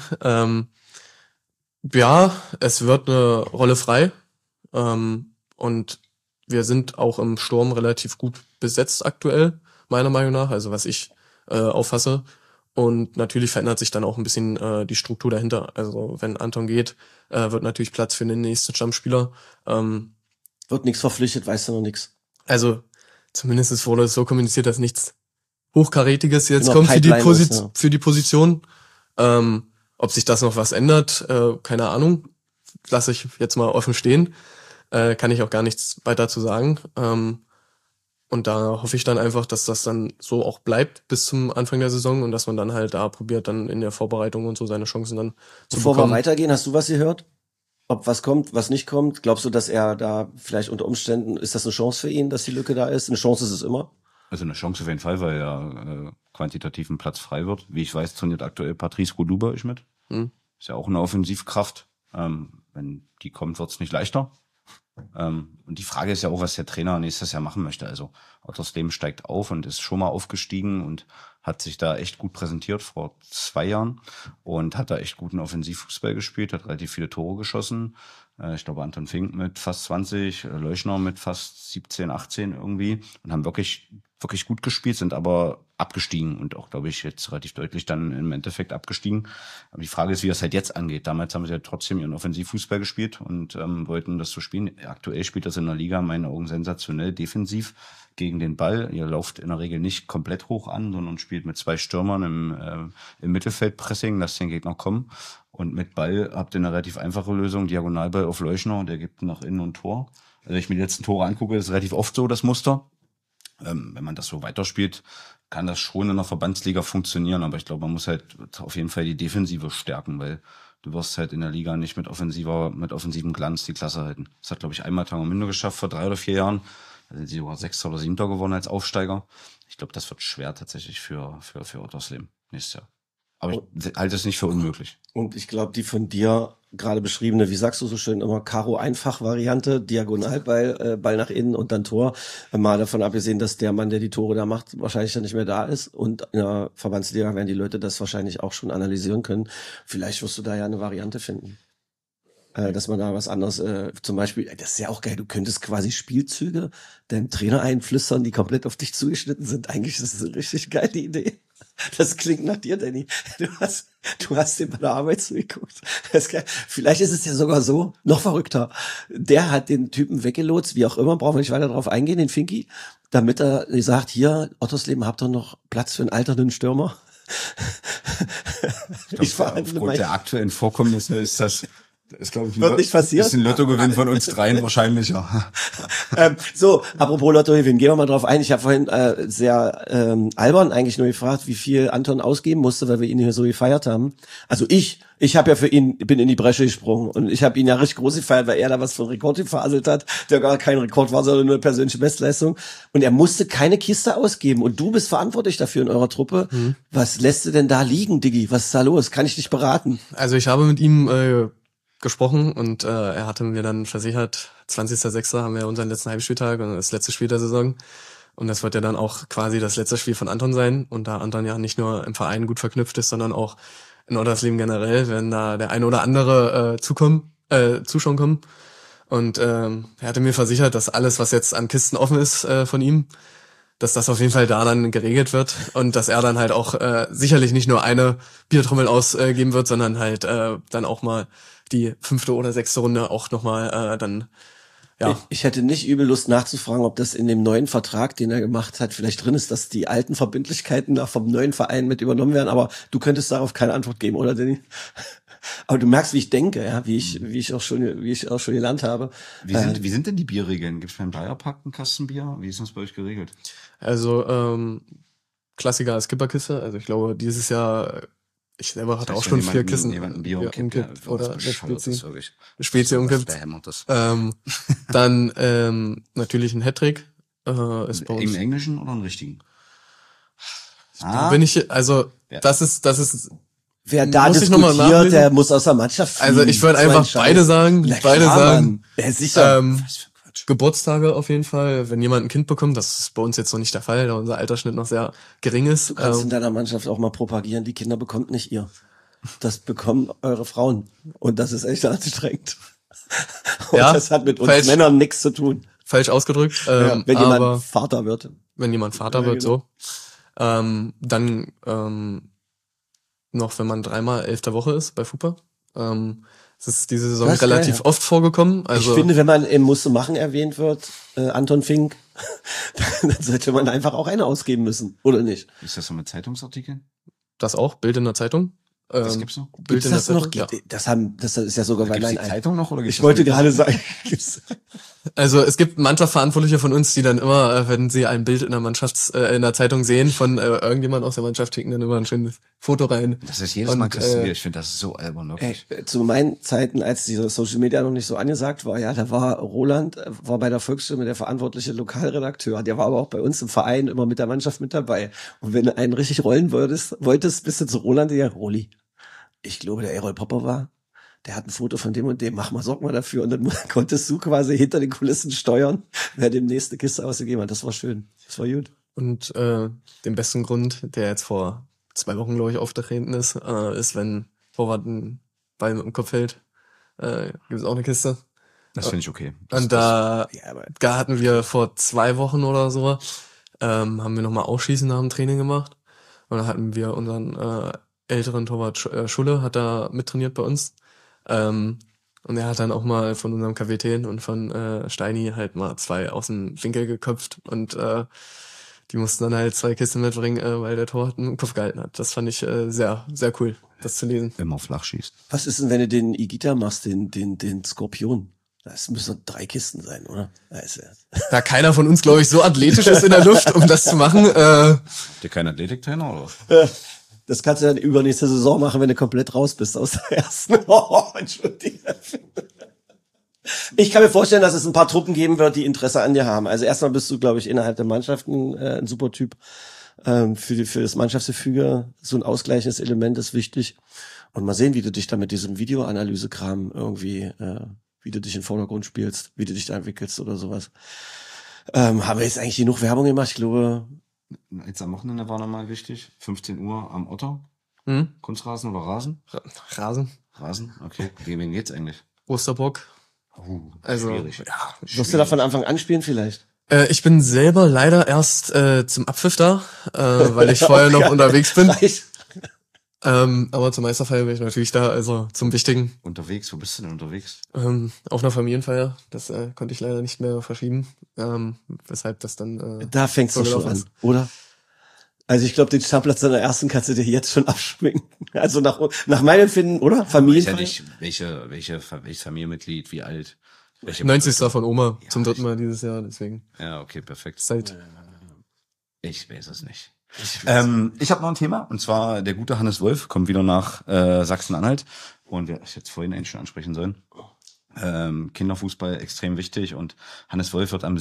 Ja, es wird eine Rolle frei und wir sind auch im Sturm relativ gut besetzt aktuell, meiner Meinung nach, also was ich auffasse. Und natürlich verändert sich dann auch ein bisschen die Struktur dahinter. Also wenn Anton geht, wird natürlich Platz für den nächsten Stammspieler. Wird nichts verpflichtet, weißt du noch nichts. Also zumindest wurde es so kommuniziert, dass nichts Hochkarätiges jetzt kommt für die Position. Ob sich das noch was ändert, keine Ahnung. Lasse ich jetzt mal offen stehen. Kann ich auch gar nichts weiter zu sagen. Und da hoffe ich dann einfach, dass das dann so auch bleibt bis zum Anfang der Saison und dass man dann halt da probiert, dann in der Vorbereitung und so seine Chancen dann zu bekommen. Bevor wir weitergehen, hast du was gehört? Ob was kommt, was nicht kommt? Glaubst du, dass er da vielleicht unter Umständen, ist das eine Chance für ihn, dass die Lücke da ist? Eine Chance ist es immer? Also eine Chance auf jeden Fall, weil ja quantitativ ein Platz frei wird. Wie ich weiß, trainiert aktuell Patrice Goudou bei euch mit. Ist ja auch eine Offensivkraft. Wenn die kommt, wird's nicht leichter. Und die Frage ist ja auch, was der Trainer nächstes Jahr machen möchte. Also Ottersleben steigt auf und ist schon mal aufgestiegen und hat sich da echt gut präsentiert vor 2 Jahren und hat da echt guten Offensivfußball gespielt, hat relativ viele Tore geschossen. Ich glaube, Anton Fink mit fast 20, Leuschner mit fast 17, 18 irgendwie und haben wirklich wirklich gut gespielt, sind aber abgestiegen und auch, glaube ich, jetzt relativ deutlich dann im Endeffekt abgestiegen. Aber die Frage ist, wie das halt jetzt angeht. Damals haben sie ja trotzdem ihren Offensivfußball gespielt und wollten das so spielen. Aktuell spielt das in der Liga in meinen Augen sensationell defensiv gegen den Ball. Ihr lauft in der Regel nicht komplett hoch an, sondern spielt mit 2 Stürmern im Mittelfeldpressing, lasst den Gegner kommen. Und mit Ball habt ihr eine relativ einfache Lösung, Diagonalball auf Leuschner, der gibt nach innen und Tor. Also wenn ich mir die letzten Tore angucke, ist relativ oft so das Muster. Wenn man das so weiterspielt, kann das schon in der Verbandsliga funktionieren, aber ich glaube, man muss halt auf jeden Fall die Defensive stärken, weil du wirst halt in der Liga nicht mit offensivem Glanz die Klasse halten. Das hat, glaube ich, einmal Tangomünde geschafft vor 3 oder 4 Jahren. Da sind sie sogar 6. oder 7. geworden als Aufsteiger. Ich glaube, das wird schwer tatsächlich für Ottersleben nächstes Jahr. Aber ich halte es nicht für unmöglich. Und ich glaube, die von dir gerade beschriebene, wie sagst du so schön immer, Karo-Einfach-Variante, Diagonalball, Ball nach innen und dann Tor. Mal davon abgesehen, dass der Mann, der die Tore da macht, wahrscheinlich dann nicht mehr da ist. Und in der Verbandsliga werden die Leute das wahrscheinlich auch schon analysieren können. Vielleicht wirst du da ja eine Variante finden. Dass man da was anderes, zum Beispiel, das ist ja auch geil, du könntest quasi Spielzüge deinem Trainer einflüstern, die komplett auf dich zugeschnitten sind. Eigentlich ist das eine richtig geile Idee. Das klingt nach dir, Danny. Du hast dir bei der Arbeit zugeguckt. Das ist geil. Vielleicht ist es ja sogar so, noch verrückter. Der hat den Typen weggelotst, wie auch immer, brauchen wir nicht weiter drauf eingehen, den Finki, damit er sagt, hier, Ottersleben, habt ihr noch Platz für einen alternden Stürmer? Ich aufgrund der aktuellen Vorkommnisse ist das... Ist, glaube ich, wird nicht passieren. Ist ein Lottogewinn von uns dreien wahrscheinlicher. So, apropos Lottogewinn, gehen wir mal drauf ein. Ich habe vorhin sehr albern eigentlich nur gefragt, wie viel Anton ausgeben musste, weil wir ihn hier so gefeiert haben. Also ich habe ja für ihn, bin in die Bresche gesprungen und ich habe ihn ja richtig groß gefeiert, weil er da was für einen Rekord gefaselt hat, der gar kein Rekord war, sondern nur eine persönliche Bestleistung. Und er musste keine Kiste ausgeben und du bist verantwortlich dafür in eurer Truppe. Was lässt du denn da liegen, Diggi? Was ist da los? Kann ich dich beraten? Also ich habe mit ihm gesprochen und er hatte mir dann versichert, 20.06. haben wir unseren letzten Heimspieltag und das letzte Spiel der Saison und das wird ja dann auch quasi das letzte Spiel von Anton sein und da Anton ja nicht nur im Verein gut verknüpft ist, sondern auch in Ottersleben generell, wenn da der eine oder andere Zuschauen kommen und er hatte mir versichert, dass alles, was jetzt an Kisten offen ist von ihm, dass das auf jeden Fall da dann geregelt wird und dass er dann halt auch sicherlich nicht nur eine Biertrommel ausgeben wird, sondern halt dann auch mal die 5. oder 6. Runde auch nochmal dann, ja. Ich hätte nicht übel Lust nachzufragen, ob das in dem neuen Vertrag, den er gemacht hat, vielleicht drin ist, dass die alten Verbindlichkeiten da vom neuen Verein mit übernommen werden, aber du könntest darauf keine Antwort geben, oder Danny? Aber du merkst, wie ich denke, ja, wie ich auch schon gelernt habe. Wie sind denn die Bierregeln? Gibt es beim Dreierpack ein Kastenbier? Wie ist das bei euch geregelt? Also, Klassiker als Skipperkiste, also ich glaube, dieses Jahr ich selber hatte auch schon 4 Kissen. Jemand Bier umkippt, oder eine Spezi umkippt. Dann natürlich ein Hattrick. Ist bei uns. Im Englischen oder einen richtigen? Bin ich, also ja. Das ist. Wer da diskutiert, der muss aus der Mannschaft fliegen. Also ich würde einfach beide sagen. Ja, sicher. Geburtstage auf jeden Fall, wenn jemand ein Kind bekommt, das ist bei uns jetzt noch nicht der Fall, da unser Altersschnitt noch sehr gering ist. Du kannst in deiner Mannschaft auch mal propagieren, die Kinder bekommt nicht ihr. Das bekommen eure Frauen. Und das ist echt anstrengend. Und ja, das hat mit uns Männern nichts zu tun. Falsch ausgedrückt. Wenn jemand Vater wird. Wenn jemand Vater wird, genau. So. Dann noch, wenn man 3-mal 11. Woche ist bei FUPA. Das ist diese Saison relativ oft vorgekommen. Also ich finde, wenn man im Musste machen erwähnt wird, Anton Fink, dann sollte man einfach auch eine ausgeben müssen, oder nicht? Ist das so mit Zeitungsartikeln? Das auch, Bild in der Zeitung. Das gibt's noch? Gibt's das noch? Ja. Das ist ja sogar bei die Zeitung noch oder ich wollte gerade sagen. Also es gibt Mannschaftsverantwortliche von uns, die dann immer, wenn sie ein Bild in der Zeitung sehen von irgendjemand aus der Mannschaft, schicken dann immer ein schönes Foto rein. Das ist jedes Mal Kastenbier. Ich finde das so albern, wirklich. Zu meinen Zeiten, als diese Social Media noch nicht so angesagt war, ja, da war Roland, war bei der Volksstimme der verantwortliche Lokalredakteur. Der war aber auch bei uns im Verein immer mit der Mannschaft mit dabei. Und wenn du einen richtig rollen wolltest, bist du zu Roland, der Roli. Ich glaube, der Errol Popper war. Der hat ein Foto von dem und dem, sorg mal dafür. Und dann konntest du quasi hinter den Kulissen steuern, wer demnächst eine Kiste ausgegeben hat. Das war schön. Das war gut. Und den besten Grund, der jetzt vor 2 Wochen, glaube ich, aufgetreten ist, ist, wenn Vorwart ein Ball mit dem Kopf hält, gibt es auch eine Kiste. Das finde ich okay. Und da hatten wir vor 2 Wochen oder so haben wir nochmal Aufschießen nach dem Training gemacht. Und dann hatten wir unseren älteren Torwart Schulle, hat da mittrainiert bei uns. Und er hat dann auch mal von unserem Kapitän und von Steini halt mal 2 aus dem Winkel geköpft. Und die mussten dann halt 2 Kisten mitbringen, weil der Torwart einen Kopf gehalten hat. Das fand ich sehr, sehr cool, das zu lesen. Wenn man flach schießt. Was ist denn, wenn du den Igita machst, den Skorpion? Das müssen 3 Kisten sein, oder? Da keiner von uns, glaube ich, so athletisch ist in der Luft, um das zu machen. Habt ihr keinen Athletiktrainer, oder? Das kannst du dann übernächste Saison machen, wenn du komplett raus bist aus der ersten. Oh, Entschuldigung. Ich kann mir vorstellen, dass es ein paar Truppen geben wird, die Interesse an dir haben. Also erstmal bist du, glaube ich, innerhalb der Mannschaft ein super Typ. Für das Mannschaftsgefüge so ein ausgleichendes Element ist wichtig. Und mal sehen, wie du dich da mit diesem Videoanalysekram irgendwie, wie du dich in den Vordergrund spielst, wie du dich da entwickelst oder sowas. Haben wir jetzt eigentlich genug Werbung gemacht? Ich glaube... Jetzt am Wochenende war nochmal wichtig. 15 Uhr am Otter. Kunstrasen oder Rasen? Rasen. Rasen, okay. Wen geht's eigentlich? Osterbock. Also, schwierig. ja. Wirst du da von Anfang an spielen vielleicht? Ich bin selber leider erst zum Abpfiff da, weil ich vorher noch unterwegs bin. Aber zur Meisterfeier bin ich natürlich da, also zum Wichtigen. Unterwegs? Wo bist du denn unterwegs? Auf einer Familienfeier. Das konnte ich leider nicht mehr verschieben. Weshalb das dann da fängst du schon an, oder? Also ich glaube, den Stammplatz in der ersten kannst du dir jetzt schon abschminken. Also nach meinem Empfinden, oder? Familienfeier? Ich weiß ja nicht, welches Familienmitglied, wie alt. 90. von Oma, ja, zum 3. Mal dieses Jahr, deswegen. Ja, okay, perfekt. Zeit. Ich weiß es nicht. Ich habe noch ein Thema, und zwar der gute Hannes Wolf kommt wieder nach Sachsen-Anhalt. Und wir ich jetzt vorhin eigentlich schon ansprechen sollen. Kinderfußball extrem wichtig, und Hannes Wolf wird am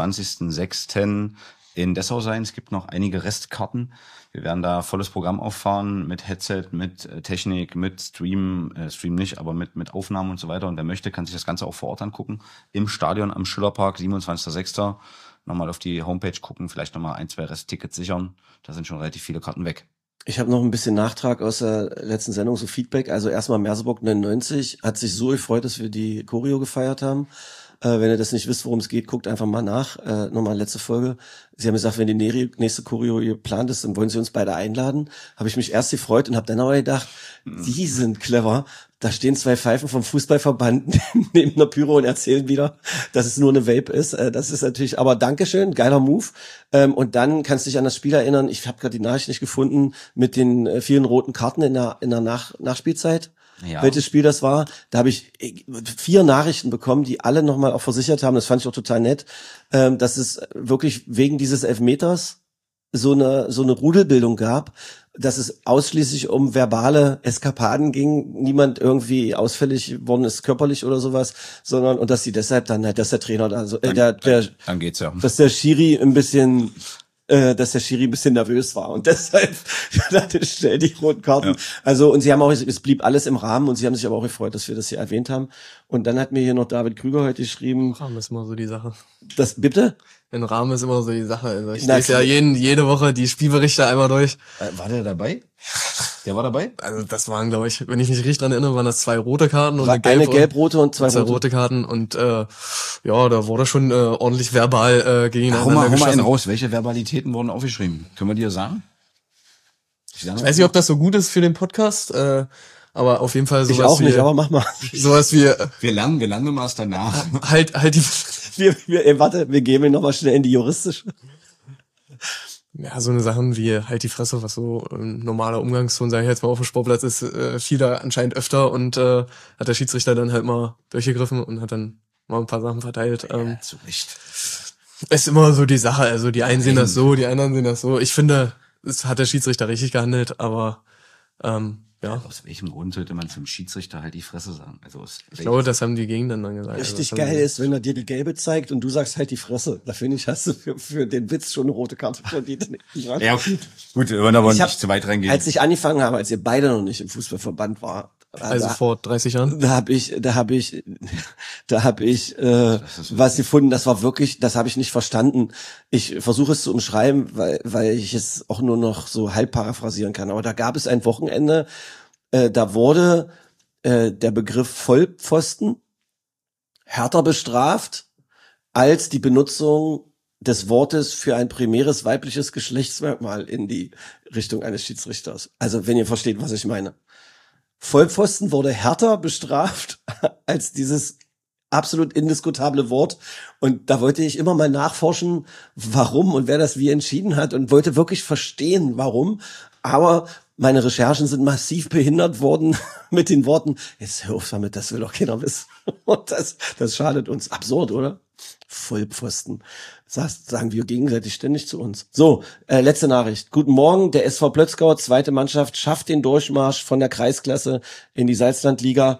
27.06. in Dessau sein. Es gibt noch einige Restkarten. Wir werden da volles Programm auffahren mit Headset, mit Technik, mit Stream nicht, aber mit Aufnahmen und so weiter. Und wer möchte, kann sich das Ganze auch vor Ort angucken. Im Stadion am Schillerpark, 27.06. Nochmal auf die Homepage gucken, vielleicht nochmal 1, 2 Resttickets sichern. Da sind schon relativ viele Karten weg. Ich habe noch ein bisschen Nachtrag aus der letzten Sendung, so Feedback. Also erstmal Merseburg 99 hat sich so gefreut, dass wir die Choreo gefeiert haben. Wenn ihr das nicht wisst, worum es geht, guckt einfach mal nach. Nochmal letzte Folge. Sie haben gesagt, wenn die nächste Choreo geplant ist, dann wollen sie uns beide einladen. Habe ich mich erst gefreut und habe dann aber gedacht, die sind clever. Da stehen 2 Pfeifen vom Fußballverband neben einer Pyro und erzählen wieder, dass es nur eine Vape ist. Das ist natürlich, aber Dankeschön, geiler Move. Und dann kannst du dich an das Spiel erinnern. Ich habe gerade die Nachricht nicht gefunden mit den vielen roten Karten in der Nachspielzeit. Ja. Welches Spiel das war, da habe ich 4 Nachrichten bekommen, die alle nochmal auch versichert haben, das fand ich auch total nett, dass es wirklich wegen dieses Elfmeters so eine Rudelbildung gab, dass es ausschließlich um verbale Eskapaden ging, niemand irgendwie ausfällig worden ist körperlich oder sowas, sondern, und dass sie deshalb dann halt, dass der Trainer da so, dann geht's ja. Dass der Schiri ein bisschen nervös war und deshalb dachte ich schnell die roten Karten. Ja. Also, und sie haben auch, es blieb alles im Rahmen, und sie haben sich aber auch gefreut, dass wir das hier erwähnt haben. Und dann hat mir hier noch David Krüger heute geschrieben. Rahmen ist immer so die Sache. Das, bitte? Ein Rahmen ist immer so die Sache. Also ich lese ja jede Woche die Spielberichte einmal durch. War der dabei? Der war dabei? Also das waren, glaube ich, wenn ich mich richtig dran erinnere, waren das 2 rote Karten und eine gelb-rote und 2 rote Karten. Und ja, da wurde schon ordentlich verbal gegeneinander geschossen. Hau mal einen raus. Welche Verbalitäten wurden aufgeschrieben? Können wir dir sagen? Ich weiß nicht, ob das so gut ist für den Podcast, aber auf jeden Fall sowas wie... Ich auch nicht, aber mach mal. Sowas wie... Wir lernen mal danach. Halt die... wir gehen mir nochmal schnell in die juristische. Ja, so eine Sachen wie halt die Fresse, was so ein normaler Umgangston, sage ich jetzt mal, auf dem Sportplatz ist, fiel da anscheinend öfter, und hat der Schiedsrichter dann halt mal durchgegriffen und hat dann mal ein paar Sachen verteilt. Ja, zu Recht. Ist immer so die Sache, also die einen sehen das so, die anderen sehen das so. Ich finde, es hat der Schiedsrichter richtig gehandelt, aber ja. Aus welchem Grund sollte man zum Schiedsrichter halt die Fresse sagen? Also ich glaube, das haben die Gegenden dann gesagt. Richtig geil ist, wenn er dir die gelbe zeigt und du sagst halt die Fresse. Da finde ich, hast du für den Witz schon eine rote Karte verdient. Ja, gut, wir wollen aber nicht zu weit reingehen. Als ich angefangen habe, als ihr beide noch nicht im Fußballverband war, also vor 30 Jahren? Da hab ich was gefunden, das war wirklich, das habe ich nicht verstanden. Ich versuche es zu umschreiben, weil ich es auch nur noch so halb paraphrasieren kann. Aber da gab es ein Wochenende, da wurde der Begriff Vollpfosten härter bestraft als die Benutzung des Wortes für ein primäres weibliches Geschlechtsmerkmal in die Richtung eines Schiedsrichters. Also wenn ihr versteht, was ich meine. Vollpfosten wurde härter bestraft als dieses absolut indiskutable Wort. Und da wollte ich immer mal nachforschen, warum und wer das wie entschieden hat und wollte wirklich verstehen, warum. Aber meine Recherchen sind massiv behindert worden mit den Worten, jetzt hör auf damit, das will doch keiner wissen. Und das schadet uns. Absurd, oder? Vollpfosten. Das sagen wir gegenseitig ständig zu uns. So, letzte Nachricht. Guten Morgen, der SV Plötzgau, zweite Mannschaft, schafft den Durchmarsch von der Kreisklasse in die Salzlandliga.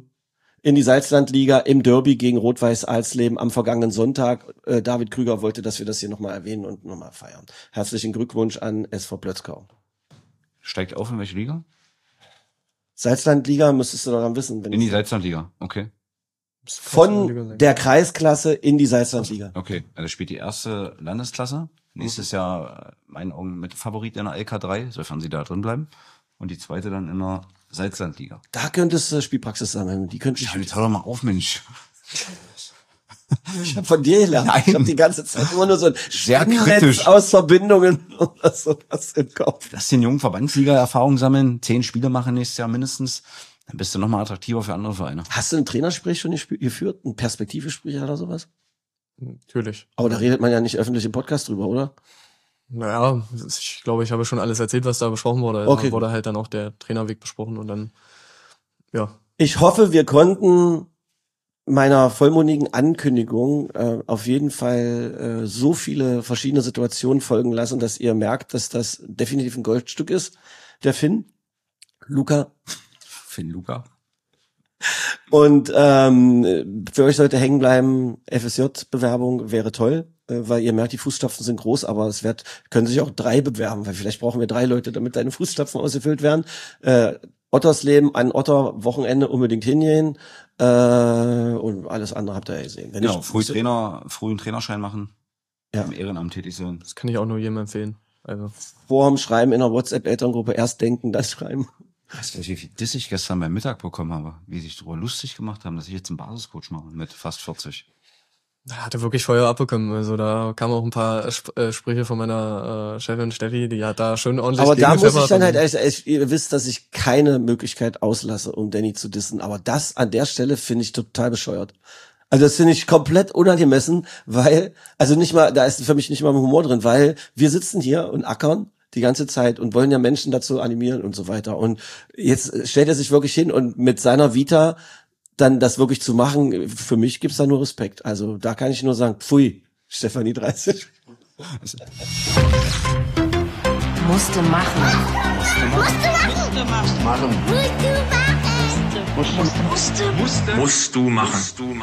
Im Derby gegen Rot-Weiß Alsleben am vergangenen Sonntag. David Krüger wollte, dass wir das hier nochmal erwähnen und nochmal feiern. Herzlichen Glückwunsch an SV Plötzgau. Steigt auf in welche Liga? Salzlandliga müsstest du doch dann wissen. In die Salzlandliga, okay. Von der Kreisklasse in die Salzlandliga. Okay, also spielt die erste Landesklasse. Nächstes Jahr, meinen Augen, mit Favorit in der LK3, sofern sie da drin bleiben. Und die zweite dann in der Salzlandliga. Da könntest du Spielpraxis sammeln. Die könnte ich. Jetzt hör doch mal auf, Mensch. Ich habe von dir gelernt. Nein. Ich habe die ganze Zeit immer nur so ein Sehr Spinnennetz kritisch aus Verbindungen oder sowas im Kopf. Lass den jungen Verbandsliga-Erfahrung sammeln, 10 Spiele machen nächstes Jahr mindestens. Dann bist du nochmal attraktiver für andere Vereine. Hast du ein Trainergespräch schon geführt? Ein Perspektivgespräch oder sowas? Natürlich. Aber da redet man ja nicht öffentlich im Podcast drüber, oder? Naja, ich glaube, ich habe schon alles erzählt, was da besprochen wurde. Okay. Da wurde halt dann auch der Trainerweg besprochen und dann, ja. Ich hoffe, wir konnten meiner vollmundigen Ankündigung auf jeden Fall so viele verschiedene Situationen folgen lassen, dass ihr merkt, dass das definitiv ein Goldstück ist. Der Finn Luca. Und für euch sollte hängen bleiben, FSJ-Bewerbung wäre toll, weil ihr merkt, die Fußstapfen sind groß, aber können sich auch 3 bewerben, weil vielleicht brauchen wir 3 Leute, damit deine Fußstapfen ausgefüllt werden. Ottersleben, ein Otter-Wochenende unbedingt hingehen und alles andere habt ihr ja gesehen. Wenn genau, frühen Trainerschein machen, ja. Im Ehrenamt tätig sein. Das kann ich auch nur jedem empfehlen. Also. Vorm Schreiben in der WhatsApp-Elterngruppe erst denken, dann schreiben. Weißt du, wie viel Diss ich gestern beim Mittag bekommen habe? Wie sie sich darüber lustig gemacht haben, dass ich jetzt einen Basiscoach mache mit fast 40. Er hatte wirklich Feuer abbekommen. Also da kamen auch ein paar Sprüche von meiner Chefin Steffi, die hat da schön ordentlich Aber da muss ich dann halt, und ihr wisst, dass ich keine Möglichkeit auslasse, um Danny zu dissen. Aber das an der Stelle finde ich total bescheuert. Also das finde ich komplett unangemessen, weil, also nicht mal, da ist für mich nicht mal Humor drin, weil wir sitzen hier und ackern die ganze Zeit und wollen ja Menschen dazu animieren und so weiter. Und jetzt stellt er sich wirklich hin und mit seiner Vita dann das wirklich zu machen, für mich gibt's da nur Respekt. Also da kann ich nur sagen, pfui, Stefanie 30. Musste machen. Musst du machen.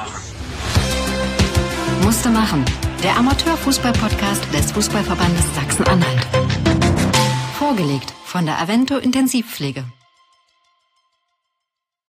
Musste machen. Der Amateurfußball-Podcast des Fußballverbandes Sachsen-Anhalt. Vorgelegt von der Avento Intensivpflege.